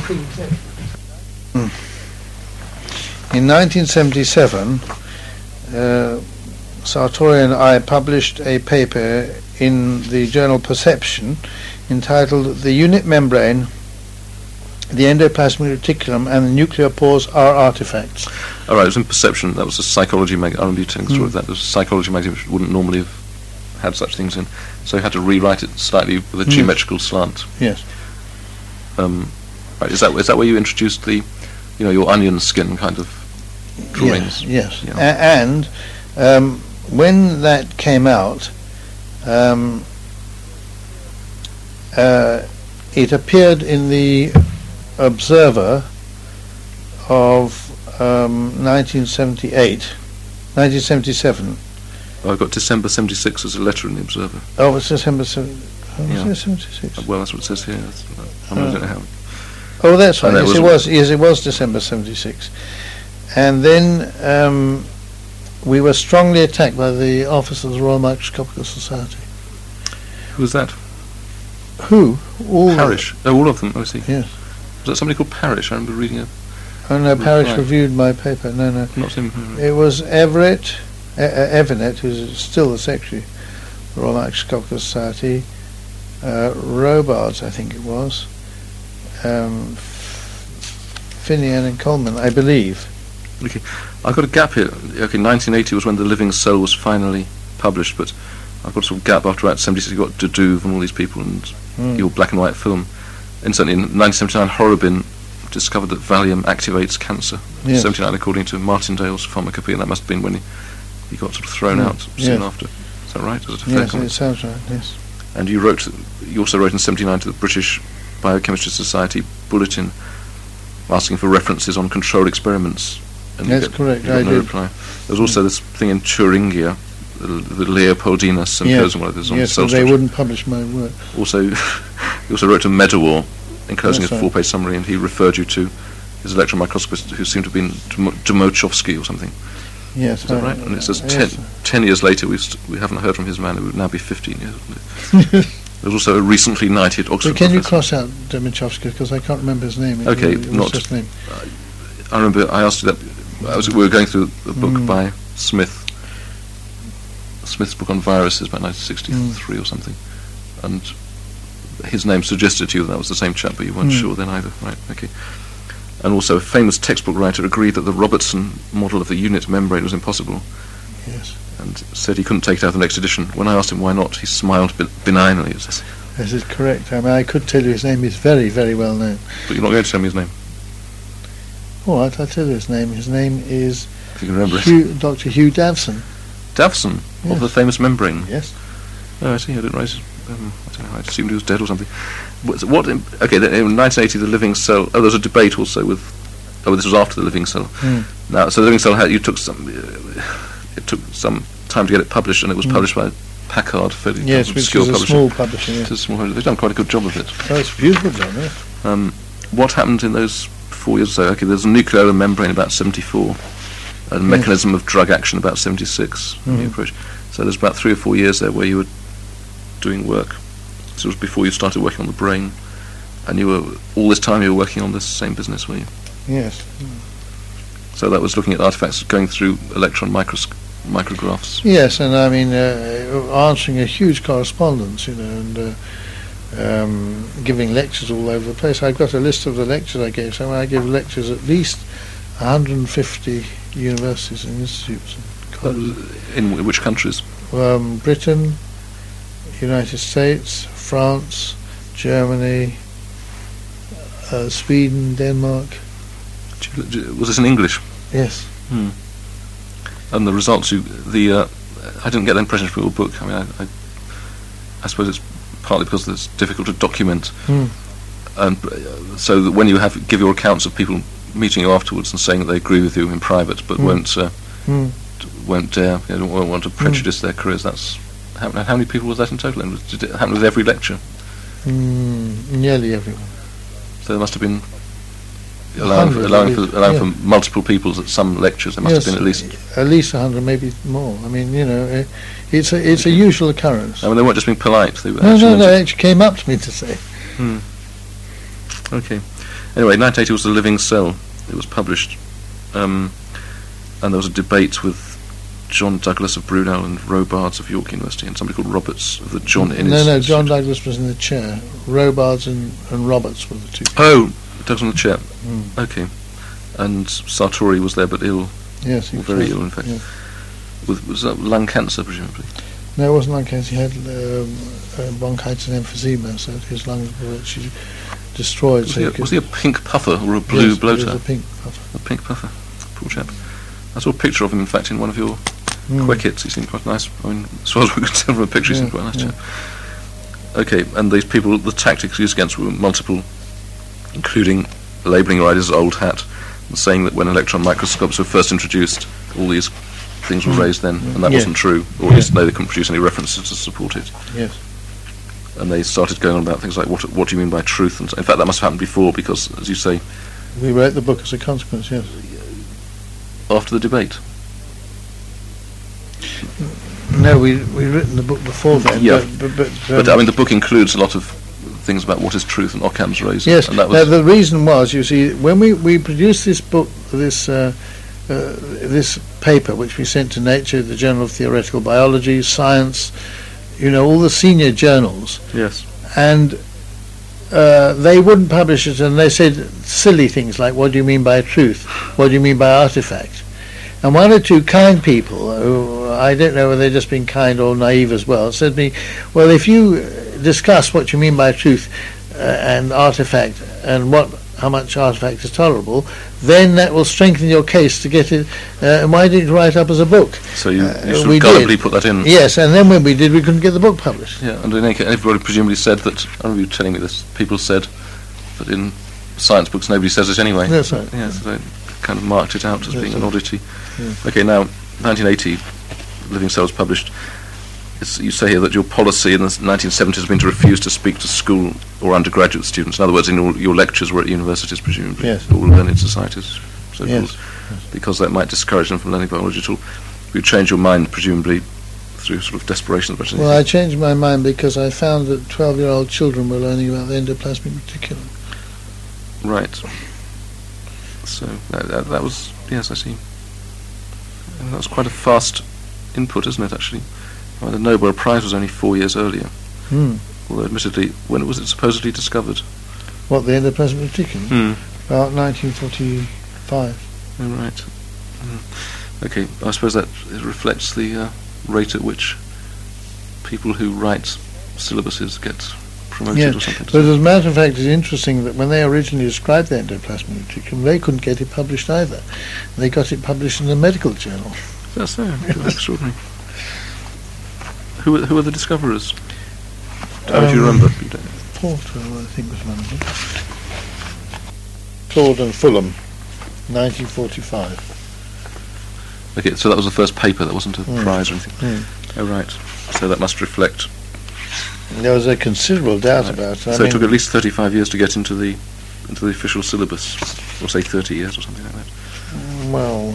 Mm. In nineteen seventy-seven, uh, Sartori and I published a paper in the journal Perception entitled "The Unit Membrane, the Endoplasmic Reticulum and the Nuclear Pores Are Artifacts." All right, it was in Perception. That was a psychology magazine. I remember you telling the story of Mm. that. It was a psychology magazine which wouldn't normally have had such things in. So you had to rewrite it slightly with a Mm. geometrical slant. Yes. Um, right, is that is that where you introduced the, you know, your onion skin kind of drawings? Yes. yes. Yeah. A- and um, when that came out, um, uh, it appeared in the Observer of um, nineteen seventy-eight, nineteen seventy-seven. Oh, I got December seventy-six as a letter in the Observer. Oh, it was December seven, oh, was Yeah. it seventy-six? Uh, Well, that's what it says here. That's, I mean, I don't know how. Oh, that's right. And that Yes, it was- was. Yes, it was December seventy-six. And then um, we were strongly attacked by the officers of the Royal Microscopical Society. Who was that? Who? All Parrish. Oh, all of them. Oh, I see. Yes. Was that somebody called Parrish? I remember reading a. Oh no, Parrish Right. reviewed my paper. No, no. Not him. It was Everett, uh, uh, Everett, who's still the secretary of the Royal Microscopical Society, uh, Robards, I think it was, um, Finian and Coleman, I believe. Okay, I've got a gap here. Okay, nineteen eighty was when The Living Cell was finally published, but I've got a sort of gap after about seventy-six. You've got Deduve and all these people and Mm. your black and white film. And certainly in nineteen seventy-nine, Horobin discovered that Valium activates cancer. Yes. seventy-nine, according to Martindale's Pharmacopoeia, and that must have been when he, he got sort of thrown Mm, out soon yes. after. Is that right? Is it a fair Yes, comment? it sounds right. Yes. And you wrote, you also wrote in seventy-nine to the British Biochemistry Society Bulletin, asking for references on controlled experiments. And you That's get- correct, you got I no did. reply. There was also this thing in Thuringia, the, the Leopoldina Symposium, whatever it is, on Yes, cell but they structure. wouldn't publish my work. Also, he also wrote to Medawar, enclosing That's a right. four-page summary, and he referred you to his electron microscopist, who seemed to have been Dmo- Dmotrovsky or something. Yes. Is that I- right? And it says yes. ten, ten years later, we've st- we haven't heard from his man. It would now be fifteen years. Wouldn't it? There was also a recently knighted Oxford But can you professor. cross out Dmitrowski because I can't remember his name. It Okay, was, it was not- his name. I remember I asked you that. I was, we were going through a book Mm. by Smith. Smith's book on viruses by nineteen sixty-three Mm. or something, and his name suggested to you that was the same chap, but you weren't Mm. sure then either. Right? Okay. And also, a famous textbook writer agreed that the Robertson model of the unit membrane was impossible, Yes. and said he couldn't take it out of the next edition. When I asked him why not, he smiled be- benignly. He says, This is correct. I mean, I could tell you his name is very, very well known. "But you're not going to tell me his name, All right, I'll tell you his name. His name is if you can remember it." Hugh, Doctor Hugh Davson. Davson Yes. of the famous membrane. Yes. Oh, I see. I didn't raise. Um, I don't know. I assumed he was dead or something. What? what in, okay, then in nineteen eighty, the Living Cell. Oh, there was a debate also with. Oh, this was after the Living Cell. Mm. Now, so the Living Cell had you took some. Uh, it took some time to get it published, and it was Mm. published by Packard, fairly Yes, which obscure is a publisher. small publisher. Yes. It's a small. They've done quite a good job of it. Oh, it's a beautiful job, yes. Um, what happened in those four years or so? Okay, there's a nuclear membrane about seventy-four, a Yes. mechanism of drug action about seventy-six. Mhm. The approach. So there's about three or four years there where you were doing work. So it was before you started working on the brain, and you were all this time you were working on this same business, were you? Yes. So that was looking at artifacts, going through electron micros- micrographs. Yes, and I mean, uh, answering a huge correspondence, you know, and uh, um, giving lectures all over the place. I've got a list of the lectures I gave. So I give lectures at least one hundred fifty universities and institutes. And colleges. In w- which countries? Um, Britain, United States, France, Germany, uh, Sweden, Denmark. Do you- do you- Was this in English? Yes. Hmm. And the results, you, the uh, I didn't get the impression from your book. I mean, I, I, I suppose it's partly because it's difficult to document, Hmm. and uh, so that when you have give your accounts of people meeting you afterwards and saying that they agree with you in private, but Hmm. won't uh, Hmm. d- won't dare, you know, won't want to prejudice their careers. That's how, how many people was that in total? And did it happen with every lecture? Hmm. Nearly everyone. So there must have been allowing for, hundred, allowing, for, at least, allowing yeah. for multiple peoples at some lectures. There must Yes, have been at least. at least a hundred, maybe more. I mean, you know, uh, it's a it's a usual occurrence. I mean, they weren't just being polite. They were No, actually no, no. wanted- They actually came up to me to say. Hmm. Okay. Anyway, nineteen eighty was The Living Cell. It was published, um, and there was a debate with John Douglas of Brunel and Robards of York University, and somebody called Roberts of the John Innes. No, no. John Institute. Douglas was in the chair. Robards and, and Roberts were the two. Oh, Douglas on the chair. Mm. Okay. And Sartori was there, but ill, Yes, he or very was. ill, in fact. Yeah. With, was that lung cancer, presumably? No, it wasn't lung cancer. He had um, uh, bronchitis and emphysema, so his lungs were actually destroyed. Was, so he, a, could- was he a pink puffer or a blue yes, blow he was tap? a pink puffer. A pink puffer. Poor chap. I saw a picture of him, in fact, in one of your Mm. Quickets. He seemed quite nice. I mean, as far as we could tell from a picture, he Yeah, seemed quite a nice yeah. chap. Okay, and these people, the tactics used against were multiple, including labelling your ideas as old hat, and saying that when electron microscopes were first introduced, all these things were Mm. raised then, and that Yeah. wasn't true, or at least no, they couldn't produce any references to support it. Yes. And they started going on about things like, what what do you mean by truth? And so, in fact, that must have happened before, because, as you say, We wrote the book as a consequence, yes. after the debate. No, we we written the book before then. Yeah. But, but, but, But, um, I mean, the book includes a lot of things about what is truth and Occam's razor. yes. And that Now, was, the reason was, you see, when we, we produced this book, this uh, uh, this paper, which we sent to Nature, the Journal of Theoretical Biology, Science, you know, all the senior journals, yes. and uh, they wouldn't publish it, and they said silly things like, what do you mean by truth? What do you mean by artifact? And one or two kind people, who I don't know whether they're just being kind or naive as well, said to me, well, if you discuss what you mean by truth uh, and artifact, and what how much artifact is tolerable, then that will strengthen your case to get it, uh, and why didn't you write it up as a book? So you, Uh, you sort we of gullibly did. put that in. Yes, and then when we did, we couldn't get the book published. Yeah, and in any case, everybody presumably said that, I remember you telling me this, people said that in science books nobody says it anyway. That's right. Yeah, so they kind of marked it out as That's being an right. oddity. Yeah. Okay, now, nineteen eighty, Living Cell was published. It's, you say here that your policy in the nineteen seventies has been to refuse to speak to school or undergraduate students. In other words, in all your lectures were at universities, presumably, Yes. or learned societies, so Yes. called, because that might discourage them from learning biology at all. You changed your mind, presumably, through sort of desperation. But Well, I changed my mind because I found that twelve-year-old children were learning about the endoplasmic reticulum. Right. So that, that, that was, yes, I see. And that was quite a fast input, isn't it, actually? I mean, the Nobel Prize was only four years earlier, Hmm. although admittedly, when was it supposedly discovered? What, the endoplasmic reticulum? Hmm. About nineteen forty-five. Oh, right. Mm. Okay, I suppose that it reflects the uh, rate at which people who write syllabuses get promoted Yes, or something. but as a matter of fact, it's interesting that when they originally described the endoplasmic reticulum, they couldn't get it published either. They got it published in a medical journal. That's so extraordinary. Who were, who were the discoverers? How do you Um, remember? You don't- Porter, I think, was one of them. Claude and Fulham, nineteen forty-five. Okay, so that was the first paper. That wasn't a Mm. prize or anything. Mm. Oh, right. So that must reflect. There was a considerable doubt Right. about it. I So it mean, took at least thirty-five years to get into the into the official syllabus, or say thirty years or something like that. well,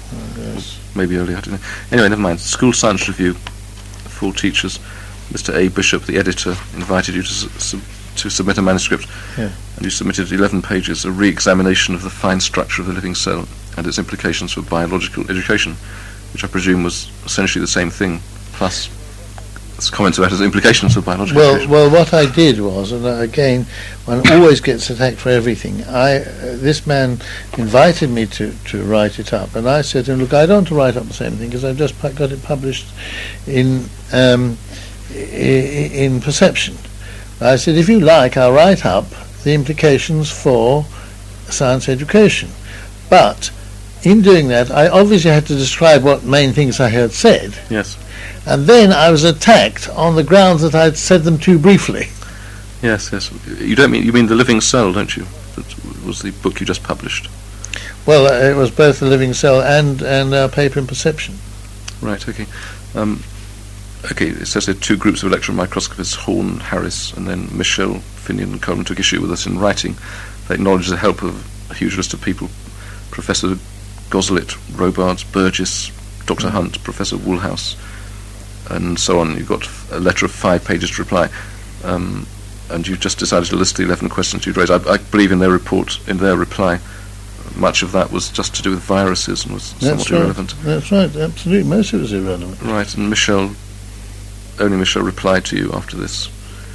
yes. Maybe earlier, I don't know. Anyway, never mind. School Science Review for teachers. Mister A. Bishop, the editor, invited you to su- sub- to submit a manuscript, Yeah. and you submitted eleven pages, a re-examination of the fine structure of the living cell and its implications for biological education, which I presume was essentially the same thing, plus s- comments about its implications for biological Well, education. well, what I did was, and uh, again, one always gets attacked for everything. I, uh, this man invited me to, to write it up, and I said to him, "Look, I don't want to write up the same thing because I've just pu- got it published in um, i- i- in Perception." I said, "If you like, I'll write up the implications for science education, but in doing that, I obviously had to describe what main things I had said." Yes, And then I was attacked on the grounds that I'd said them too briefly. yes, yes. You don't mean you mean the living cell, don't you? That was the book you just published. Well, uh, it was both the living cell and and uh, paper in Perception. Right. Okay. Um, okay. It says there two groups of electron microscopists: Horn, Harris, and then Michel, Finian, and Coleman took issue with us in writing. They acknowledged the help of a huge list of people: Professor Goslet, Robards, Burgess, Doctor Hunt, Professor Woolhouse, and so on. You've got a letter of five pages to reply, um, and you've just decided to list the eleven questions you'd raised. I, I believe in their report, in their reply, much of that was just to do with viruses and was somewhat That's right. irrelevant. That's right. Absolutely, most of it was irrelevant. Right, and Michel, only Michel replied to you after this.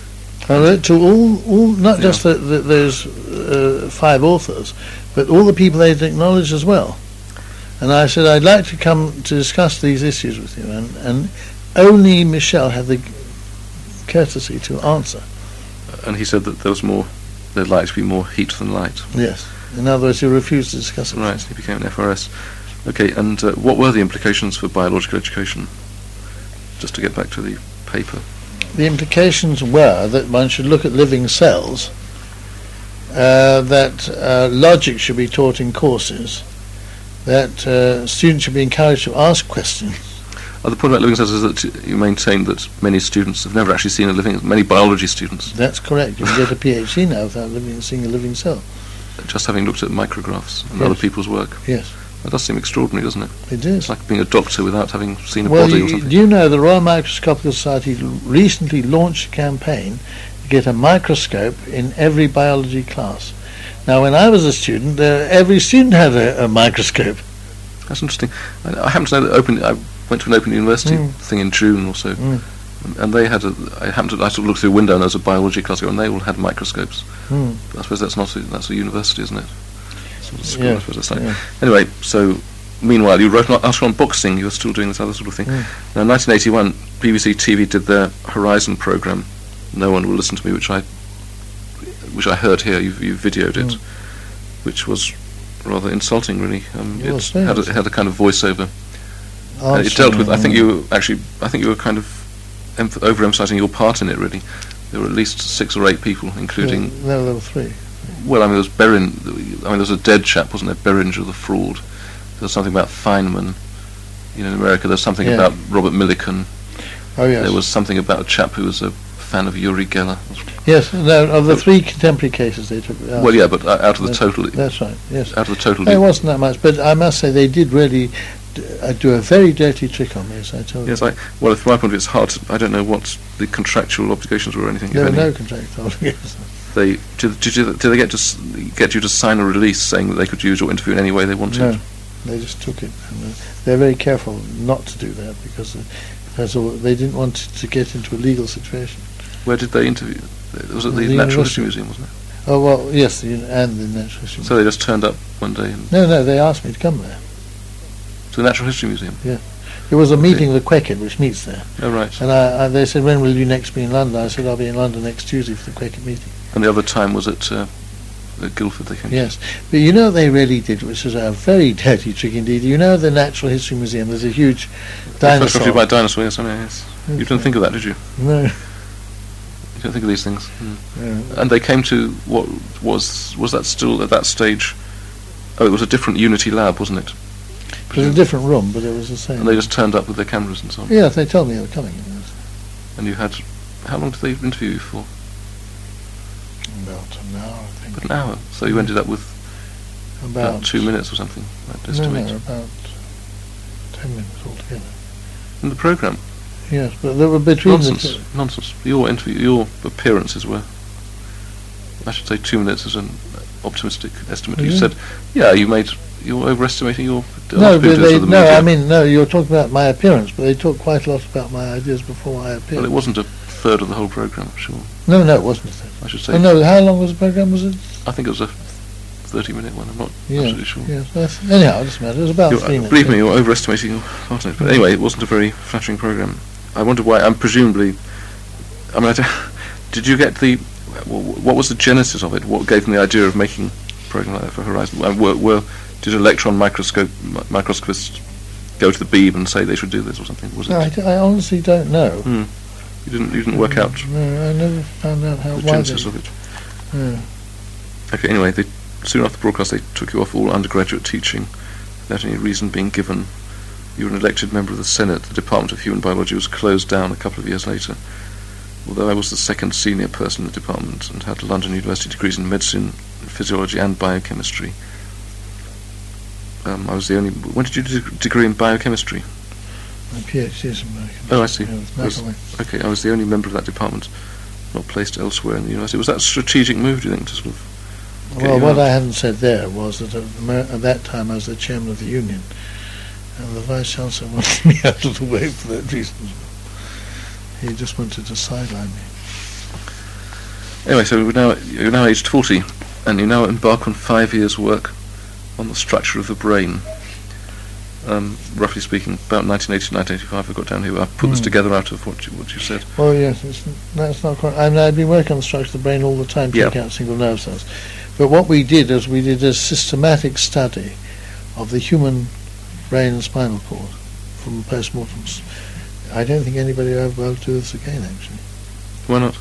I wrote to all, all not Yeah. just the, the, those uh, five authors, but all the people they'd acknowledged as well. And I said, "I'd like to come to discuss these issues with you," and, and only Michel had the courtesy to answer. And he said that there was more, there'd like to be more heat than light. Yes. In other words, he refused to discuss it. Right, he became an F R S. Okay, and uh, what were the implications for biological education? Just to get back to the paper. The implications were that one should look at living cells, uh, that uh, logic should be taught in courses, that uh, students should be encouraged to ask questions. Uh, the point about living cells is that you maintain that many students have never actually seen a living, many biology students, That's correct. You can get a PhD now without living, seeing a living cell. just having looked at micrographs and Yes. other people's work. Yes, That does seem extraordinary, doesn't it? it is. It's like being a doctor without having seen a Well, body or you, something. do you know the Royal Microscopical Society l- recently launched a campaign to get a microscope in every biology class. Now, when I was a student, uh, every student had a, a microscope. That's interesting. I, I happen to know that open. I went to an open university Mm. thing in June or so, Mm. and they had a. I happened to. I sort of looked through a window and there was a biology class there, and they all had microscopes. Hmm. I suppose that's not. A, that's a university, isn't it? Sort of school, Yeah, I suppose that's like. yeah. Anyway, so meanwhile, you wrote an article on boxing. You were still doing this other sort of thing. Mm. Now, in nineteen eighty-one, B B C T V did their Horizon program. No one will listen to me, which I, which I heard here. You you videoed it, Mm. which was rather insulting, really. Um, Well, it so had a, is it had a kind of voiceover. Uh, it Answering, dealt with. I think uh, you were actually. I think you were kind of emph- overemphasising your part in it. Really, there were at least six or eight people, including. Yeah, no, there were three. Well, I mean, there was Berin. I mean, there was a dead chap, wasn't there? Beringer, the fraud. There was something about Feynman. You know, in America, there's something Yeah. about Robert Millikan. Oh, yes. There was something about a chap who was a fan of Uri Geller. Yes, no, of the three contemporary cases they took. out. Well, yeah, but uh, out of the That's- total, That's right, yes. out of the total. No, it wasn't that much, but I must say they did really d- uh, do a very dirty trick on me, as I told Yes, you. I. Well, from my point of view, it's hard. To, I don't know what the contractual obligations were or anything. There if were any. no contract obligations. They did, did, you, did they get to s- get you to sign a release saying that they could use your interview in any way they wanted? No, they just took it. And, uh, they're very careful not to do that because uh, that's all, they didn't want to get into a legal situation. Where did they interview? It was at the, The Natural university. History Museum, wasn't it? Oh, well, yes, the, and the Natural History So they just turned up one day and, No, no, they asked me to come there. to the Natural History Museum. There was a meeting with Queckett, which meets there. Oh, right. And I, I, they said, when will you next be in London? I said, I'll be in London next Tuesday for the Queckett meeting. And the other time was at, uh, at Guildford, they came. Yes, but you know what they really did, which was a very dirty trick indeed. You know the Natural History Museum, there's a huge First dinosaur. country by dinosaur, yes, I know, yes. You Yes, didn't think of that, did you? No, You don't think of these things. Mm. Yeah. And they came to what was was that still at that stage? Oh, it was a different Unity lab, wasn't it? It was a different room, but it was the same. And they just turned up with their cameras and so on. Yeah, they told me they were coming. And you had, how long did they interview you for? About an hour, I think. About an hour. So you ended up with about, about two minutes or something. That no, no, about ten minutes altogether. In the programme? Yes, but there were between Nonsense. the two. Nonsense. Your interview, your appearances were, I should say, two minutes as an optimistic estimate. Oh, you yeah. said, yeah, you made, you're overestimating your No, but they, of the no, media. I mean, no, you're talking about my appearance, but they talked quite a lot about my ideas before I appeared. Well, it wasn't a third of the whole programme, I'm sure. No, no, it wasn't a thing. I should say. Oh, no, how long was the programme, was it? I think it was a thirty-minute one. I'm not Yeah, absolutely sure. yes. That's, anyhow, it doesn't matter. It was about You're- three uh, minutes. believe me, you're overestimating your part in it. But anyway, it wasn't a very flattering programme. I wonder why. I'm presumably. I mean, I don't, did you get the? wh- What was the genesis of it? What gave them the idea of making a programme like that for Horizon? And were, were did electron microscope mi- microscopists go to the beam and say they should do this or something? Was it? No, I, d- I honestly don't know. Hmm. You didn't. You didn't work out No, I never found out how the why genesis they, of it. yeah. Okay. Anyway, they, soon after the broadcast, they took you off all undergraduate teaching without any reason being given. You were an elected member of the Senate. The Department of Human Biology was closed down a couple of years later. Although I was the second senior person in the department and had London University degrees in medicine, physiology and biochemistry. Um, I was the only... When did you do a degree in biochemistry? My PhD is in biochemistry. Oh, I see. Yeah, with I was- Macaulay. okay, I was the only member of that department not placed elsewhere in the university. Was that a strategic move, do you think, to sort of... get Well, you what out? I hadn't said there was that at, the mo- at that time I was the chairman of the union, and the vice chancellor wanted me out of the way for that reason. He just wanted to sideline me. Anyway, so we're now, you're now aged forty, and you now embark on five years' work on the structure of the brain. Um, roughly speaking, about nineteen eighty to nineteen eighty-five, I've got down here. I've put this Hmm. together out of what you, what you said. Well, yes, it's, that's not quite. I mean, I've been working on the structure of the brain all the time, Yeah. taking out single nerve cells. But what we did is we did a systematic study of the human brain and spinal cord from post-mortems. I don't think anybody will ever be able to do this again, actually, Why not?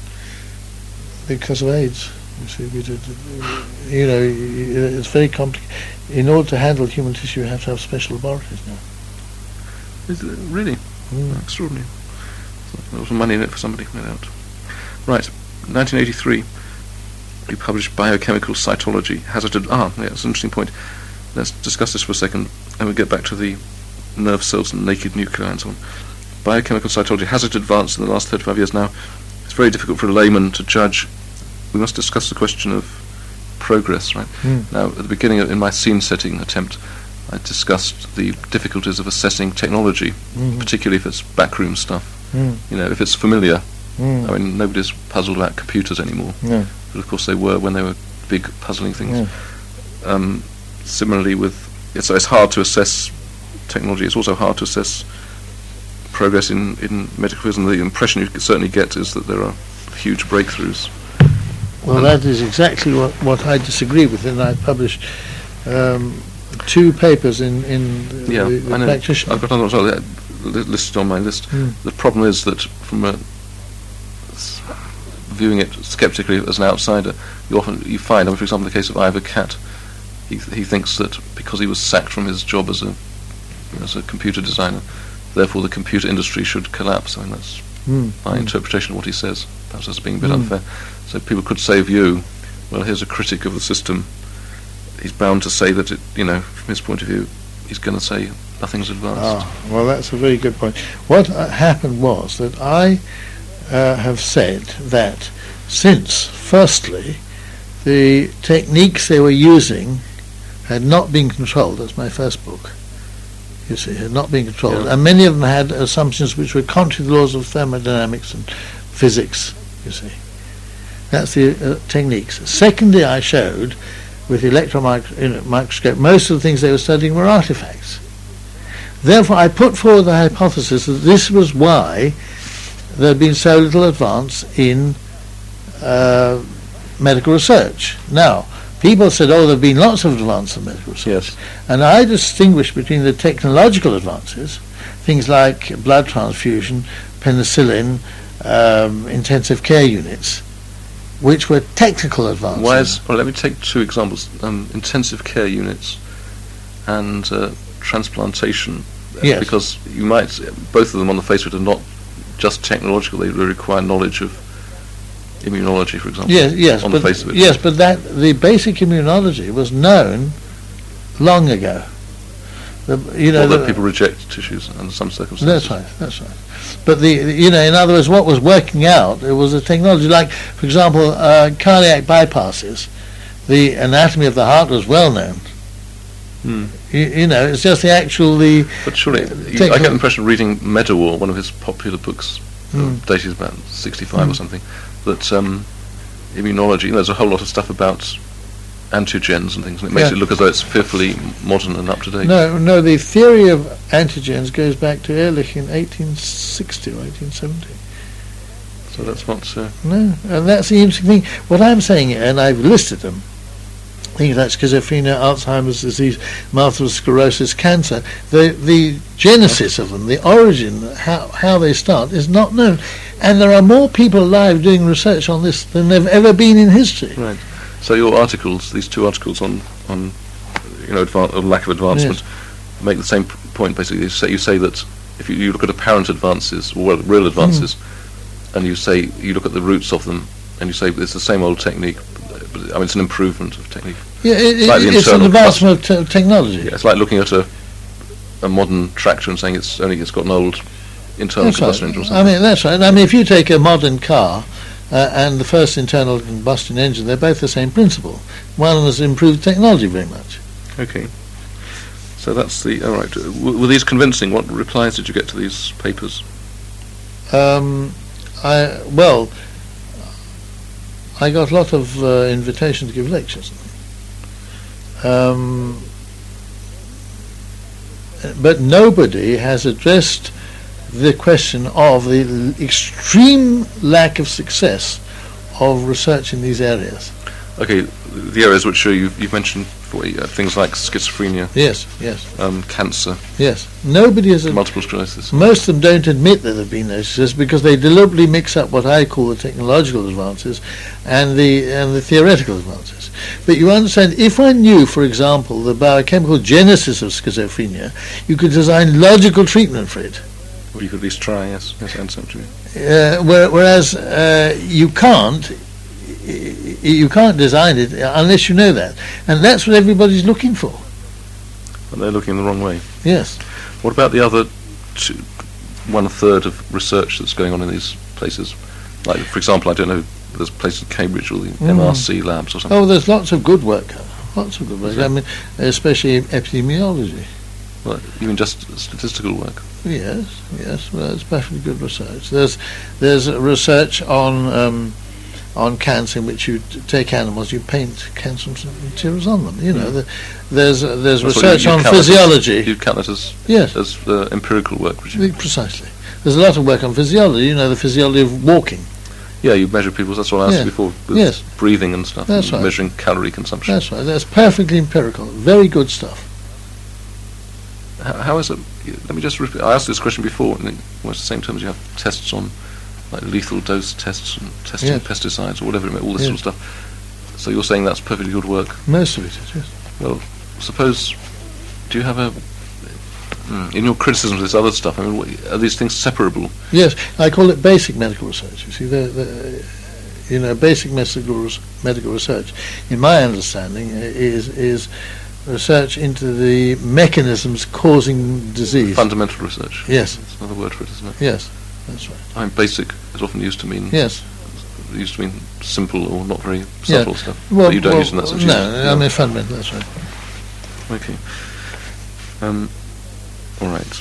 because of AIDS. You see, we did. You know, y- it's very complicated. In order to handle human tissue, you have to have special laboratories now. Is it really? Mm. Extraordinary. There was some money in it for somebody, no doubt. Right, nineteen eighty-three, you published Biochemical Cytology. Hazarded. Ah, yeah, that's an interesting point. Let's discuss this for a second, and we'll get back to the nerve cells and naked nuclei and so on. Biochemical cytology has it advanced in the last thirty-five years now. It's very difficult for a layman to judge. We must discuss the question of progress, right? Mm. Now, at the beginning, of, in my scene-setting attempt, I discussed the difficulties of assessing technology, Mhm. particularly if it's backroom stuff. Mm. You know, if it's familiar. Mm. I mean, nobody's puzzled about computers anymore, No. but of course they were when they were big puzzling things. Yeah. Um, similarly, with it's, it's hard to assess technology. It's also hard to assess progress in, in medical fields, and the impression you certainly get is that there are huge breakthroughs. Well, that is exactly what, what I disagree with, and I published um, two papers in, in the, Yeah, the I know. practitioner. I've got another one as well, li- listed on my list. Mm. The problem is that from a, s- viewing it skeptically as an outsider, you often you find, I mean, for example, the case of Ivor Catt, he he thinks that because he was sacked from his job as a as a computer designer, therefore the computer industry should collapse. I mean, that's Mm. my Mm. interpretation of what he says, perhaps as being a bit Mm. unfair. So people could say of you, well, here's a critic of the system. He's bound to say that, it, you know, from his point of view, he's going to say nothing's advanced. Ah, well, that's a very good point. What uh, happened was that I uh, have said that since, firstly, the techniques they were using had not been controlled, that's my first book, you see, had not been controlled, Yeah. and many of them had assumptions which were contrary to the laws of thermodynamics and physics, you see. That's the uh, techniques. Secondly, I showed with the electron mic- you know, microscope, most of the things they were studying were artifacts. Therefore, I put forward the hypothesis that this was why there had been so little advance in uh, medical research. Now, people said, oh, there have been lots of advances in medical research. Yes. And I distinguish between the technological advances, things like blood transfusion, penicillin, um, intensive care units, which were technical advances. Why is, well, let me take two examples. Um, intensive care units and uh, transplantation. Yes. Because you might, both of them on the face of it are not just technological, they require knowledge of immunology, for example. Yes, yes, on but, the face of it. yes, but that the basic immunology was known long ago. The, you know, Or that the, people reject tissues under some circumstances. That's right, that's right. But the, you know, in other words, what was working out, it was a technology like, for example, uh, cardiac bypasses. The anatomy of the heart was well known. Hmm. You, you know, it's just the actual the. But surely, uh, you, I get the impression reading Medawar, one of his popular books, Mm. dated about sixty-five Mm. or something, that um, immunology. You know, there's a whole lot of stuff about antigens and things, and it makes Yeah. it look as though it's fearfully modern and up to date. No, no, the theory of antigens goes back to Ehrlich in eighteen sixty or eighteen seventy. So that's not. Uh, No, and that's the interesting thing. What I'm saying, and I've listed them, things like schizophrenia, Alzheimer's disease, multiple sclerosis, cancer, the the genesis of them, the origin, how how they start, is not known. And there are more people alive doing research on this than there have ever been in history. right. So your articles, these two articles on on you know advan- on lack of advancement, make the same p- point basically. You say you say that if you, you look at apparent advances, or well, real advances, and you say you look at the roots of them, and you say it's the same old technique. But I mean, it's an improvement of technique. Yeah, it, it, Like the it's an internal advancement of te- technology. Yeah, it's like looking at a a modern tractor and saying it's only it's got an old internal That's combustion right. engine or I something. mean, that's right. I mean, if you take a modern car uh, and the first internal combustion engine, they're both the same principle. One has improved technology very much. Okay. So that's the all right. W- were these convincing? What replies did you get to these papers? Um, I well, I got a lot of uh, invitations to give lectures. Um, but nobody has addressed the question of the l- extreme lack of success of research in these areas. Okay, the areas which uh, you've, you've mentioned for, uh, things like schizophrenia, Yes, yes, um, cancer, yes. Nobody has. multiple sclerosis. Most of them don't admit that there have been no success because they deliberately mix up what I call the technological advances and the and the theoretical advances. But you understand, if one knew, for example, the biochemical genesis of schizophrenia, you could design logical treatment for it. Or you could at least try, yes. Yes, I understand what you mean. Uh, where, whereas uh, you can't, y- you can't design it unless you know that, and that's what everybody's looking for. But they're looking the wrong way. Yes. What about the other two, one third of research that's going on in these places? Like, for example, I don't know, there's places in Cambridge or the Mm. M R C labs or something. Oh, there's lots of good work. Lots of good work. Is there? I mean, especially epidemiology. Well, even just statistical work. Yes, yes. Well, it's perfectly good research. There's there's research on um, on cancer in which you t- take animals, you paint cancer materials on them. You know, Mm. the, there's uh, there's That's what research you- you on count that as- physiology. You count that as, Yes, as uh, empirical work, presumably. precisely. There's a lot of work on physiology. You know, the physiology of walking. Yeah, you measure people's, that's what I asked Yeah. you before, with Yes. breathing and stuff, That's and right. measuring calorie consumption. That's right. That's perfectly empirical. Very good stuff. How, how is it, let me just repeat, I asked this question before, and it was the same terms you have tests on, like lethal dose tests and testing Yes. pesticides or whatever, it may- all this Yes. sort of stuff. So you're saying that's perfectly good work. Most of it is. Yes. Well, suppose, do you have a, mm, in your criticism of this other stuff, I mean, what, are these things separable? Yes, I call it basic medical research. You see, the, the, you know, basic medical res- medical research, in my understanding, uh, is is research into the mechanisms causing disease. Fundamental research. Yes, That's another word for it, isn't it? yes, that's right. I mean, basic is often used to mean, Yes. used to mean simple or not very Yeah. subtle stuff. Well, but you don't well, use it in that sense. No, you use it- I mean fundamental. That's right. Okay. Um, all right.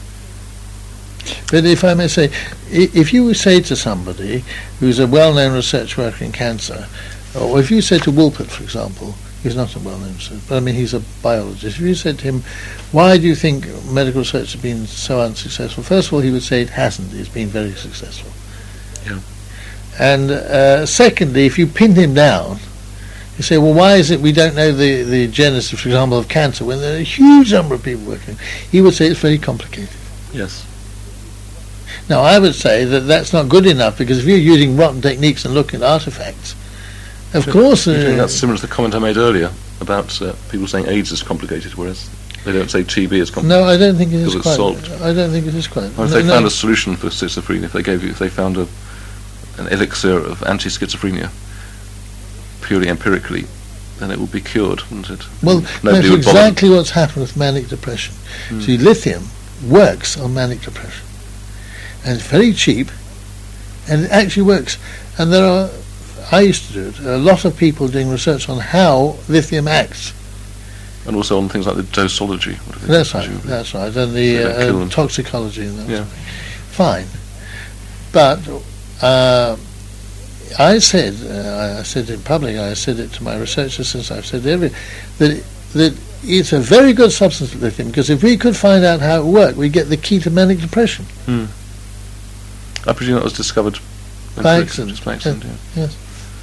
But if I may say, i- if you say to somebody who's a well-known research worker in cancer, or if you said to Woolpert, for example, he's not a well-known researcher, but I mean he's a biologist, if you said to him, why do you think medical research has been so unsuccessful? First of all, he would say it hasn't. It's been very successful. Yeah. And uh, secondly, if you pinned him down, you say, well, why is it we don't know the, the genesis, for example, of cancer, when there are a huge number of people working? He would say it's very complicated. Yes. Now, I would say that that's not good enough, because if you're using rotten techniques and looking at artifacts, of course... You think Uh, that's similar to the comment I made earlier about uh, people saying AIDS is complicated, whereas they don't say T B is complicated. no, I don't think it is Because it's quite... solved. I don't think it is quite... Or if no, they no. found a solution for schizophrenia, if they gave you, if they found a, an elixir of anti-schizophrenia, purely empirically, then it would be cured, wouldn't it? Well, Nobody that's would bother. exactly what's happened with manic depression. Hmm. See, lithium works on manic depression, and it's very cheap, and it actually works. And there are, I used to do it, a lot of people doing research on how lithium acts. And also on things like the dosology. What do they That's do? right, that's right, and the They don't kill uh, them. toxicology and that Yeah. sort of thing. Fine. But uh, I said, uh, I said in public, I said it to my research assistants, I've said every, that, that it's a very good substance, lithium, because if we could find out how it worked, we'd get the key to manic depression. Hmm. I presume that was discovered By empirically, accident. just by accident, yeah. Yes.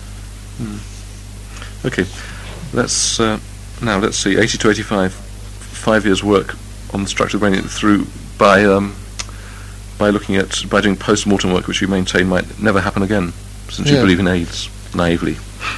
Okay, let's uh, now let's see. eighty to eighty-five, five years work on the structure of the brain through by um, by looking at by doing post-mortem work, which you maintain might never happen again, since you Yeah. believe in AIDS naively.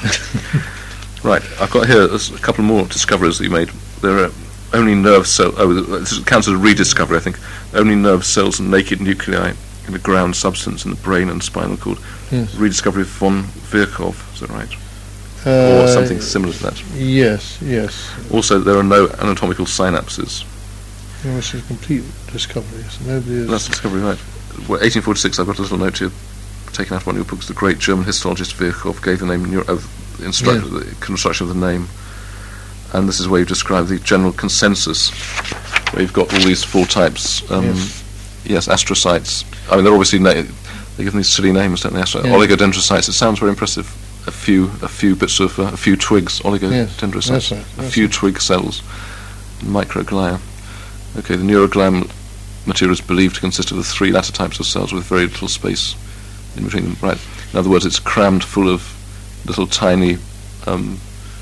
Right, I've got here a couple more discoveries that you made. There are only nerve cells. Oh, this counts as a rediscovery, I think. Only nerve cells and naked nuclei in the ground substance in the brain and spinal cord. Yes. Rediscovery of von Virchow, is that right? Uh, Or something similar to that. Yes, yes. Also, there are no anatomical synapses. Yeah, which is a complete discovery. So nobody is... That's discovery, right. Well, eighteen forty-six, I've got a little note here, taken out of one of your books. The great German histologist Virchow gave the name, neuro, uh, instru- Yeah. the construction of the name. And this is where you describe the general consensus, where you've got all these four types. Um, Yes. yes, astrocytes. I mean, they're obviously, na- they give them these silly names, don't they? Astro- Yeah. Oligodendrocytes, it sounds very impressive. A few, a few bits of, uh, a few twigs, Yes, oligodendrocytes, that's right, a that's few right. twig cells, microglia. Okay, the neuroglial material is believed to consist of the three latter types of cells with very little space in between them. Right. In other words, it's crammed full of little tiny, um,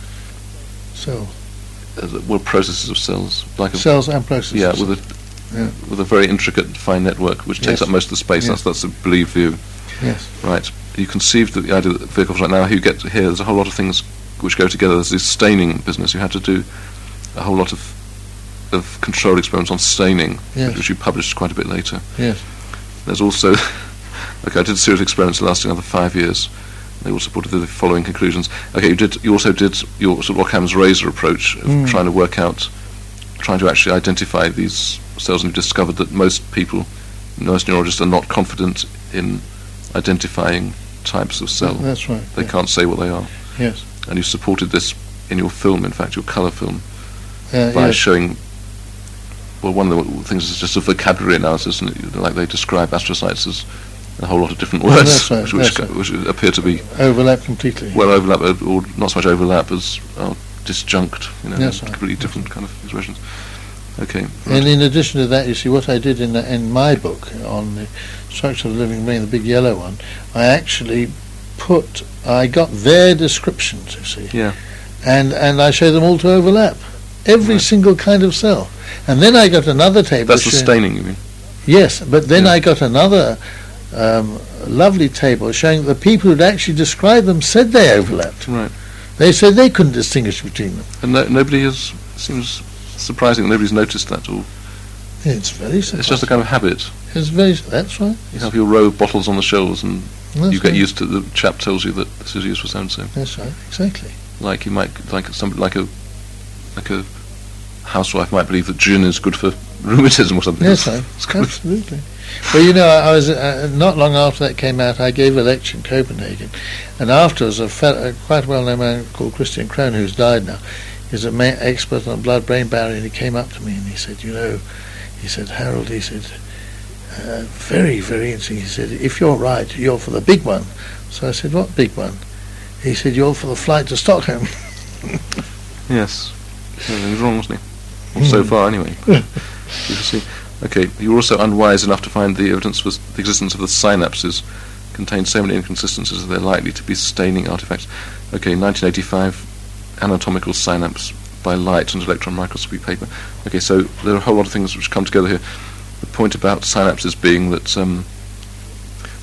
So, uh, well, processes of cells, like a cells and processes. yeah, with a Yeah. with a very intricate, fine network, which takes Yes. up most of the space. Yes. That's that's a believed view. Yes. Right. You conceived the idea that vehicles right now, you get here, there's a whole lot of things which go together. There's this staining business. You had to do a whole lot of of controlled experiments on staining, Yes. which you published quite a bit later. Yes. There's also, okay, I did a series of experiments lasting another five years. They all supported the following conclusions. Okay, you did. You also did your sort of Ockham's razor approach of Mm. trying to work out, trying to actually identify these cells, and you discovered that most people, most neurologists, are not confident in identifying types of cell. That's right. They yeah. can't say what they are. Yes. And you supported this in your film, in fact, your colour film, Uh, by yes. showing. Well, one of the things is just a vocabulary analysis, and it, like they describe astrocytes as a whole lot of different words, That's right, which, which, that's right. which appear to be Overlap completely. well overlap, uh, or not so much overlap as uh, disjunct, you know, That's right. completely different kind of expressions. Okay. And in addition to that, you see, what I did in the, in my book on the structure of the living brain, the big yellow one, I actually put, I got their descriptions, you see, Yeah. and and I show them all to overlap, every Right. single kind of cell. And then I got another table. That's the showing- staining, you mean? Yes, but then Yeah. I got another um, lovely table showing the people who'd actually described them said they overlapped. Right. They said they couldn't distinguish between them. And no, nobody has. Seems surprising that nobody's noticed that. Or It's very it's surprising. just a kind of habit. It's very. That's right. You have your row of bottles on the shelves, and That's you get right. used to the chap tells you that this is used for so and so. That's right. Exactly. Like you might, like some, like a, like a housewife might believe that gin is good for rheumatism or something. Yes, right. It's kind of- Absolutely. Well, you know, I, I was uh, not long after that came out. I gave a lecture in Copenhagen, and afterwards, a, fel- a quite well-known man called Christian Krohn, who's died now, he's a ma- expert on blood-brain barrier, and he came up to me and he said, "You know," he said, "Harold," he said, uh, "very, very interesting." He said, "If you're right, you're for the big one." So I said, "What big one?" He said, "You're for the flight to Stockholm." Yes. Everything's wrong, wasn't he? Well, so far, anyway. You shall see. Okay, you were also unwise enough to find the evidence for the existence of the synapses contained so many inconsistencies that they're likely to be staining artifacts. Okay, nineteen eighty-five, anatomical synapse by light and electron microscopy paper. Okay, so there are a whole lot of things which come together here. The point about synapses being that um,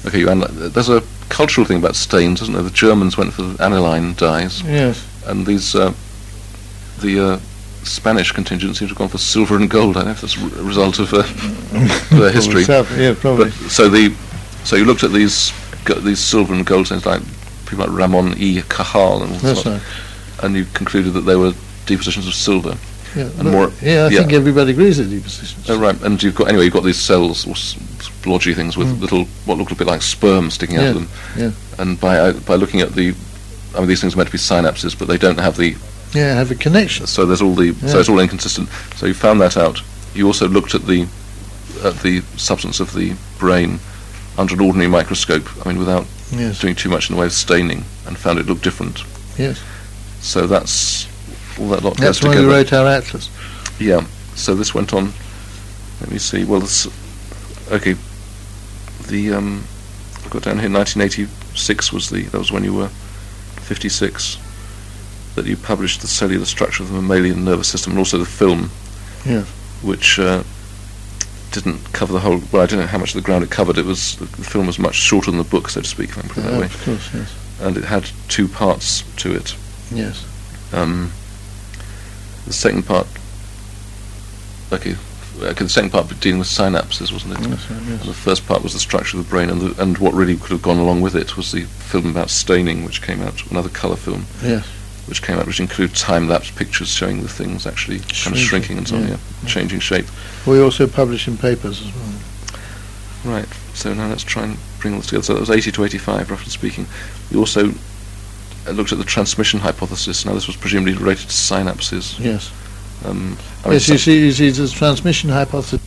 Okay, you anal- there's a cultural thing about stains, isn't there? The Germans went for aniline dyes, Yes. and these uh, the uh, Spanish contingent seems to have gone for silver and gold. I don't know if that's a re- result of uh, their history. Yeah, probably. But, so the so you looked at these go- these silver and gold stains like people like Ramon y Cajal and all That's sorts, right. and you concluded that they were depositions of silver. Yeah, And but- more- yeah, I yeah. think everybody agrees with depositions. Oh right, and you've got anyway. You've got these cells or s- splodgy things with Mm. little what look a bit like sperm sticking out Yeah, of them. yeah. And by uh, by looking at the, I mean these things are meant to be synapses, but they don't have the. Yeah, have a connection. So there's all the. Yeah. So it's all inconsistent. So you found that out. You also looked at the, at the substance of the brain, under an ordinary microscope. I mean without Yes, doing too much in the way of staining, and found it looked different. yes. So that's all that lot That's goes why we together. wrote our atlas. Yeah. So this went on. Let me see. Well, this, okay. The um, I've got down here. nineteen eighty-six was the. That was when you were fifty-six. That you published the cellular structure of the mammalian nervous system, and also the film, Yeah. which uh, didn't cover the whole. Well, I don't know how much of the ground it covered. It was the, the film was much shorter than the book, so to speak, if I can put it that Yeah, way. of course, yes. And it had two parts to it. Yes. Um, the second part. Okay, okay. The second part dealing with synapses, wasn't it? That's right, And yes. the first part was the structure of the brain, and the, and what really could have gone along with it was the film about staining, which came out, another colour film, Yes. which came out, which included time-lapse pictures showing the things actually kind of Shrinking, shrinking and so on, yeah. yeah, changing shape. We also publish in papers as well. Right. So now let's try and bring all this together. So that was eighty to eighty-five, roughly speaking. We also uh, looked at the transmission hypothesis. Now this was presumably related to synapses. Yes. Um, I mean, Yes, you some- see, you see, the transmission hypothesis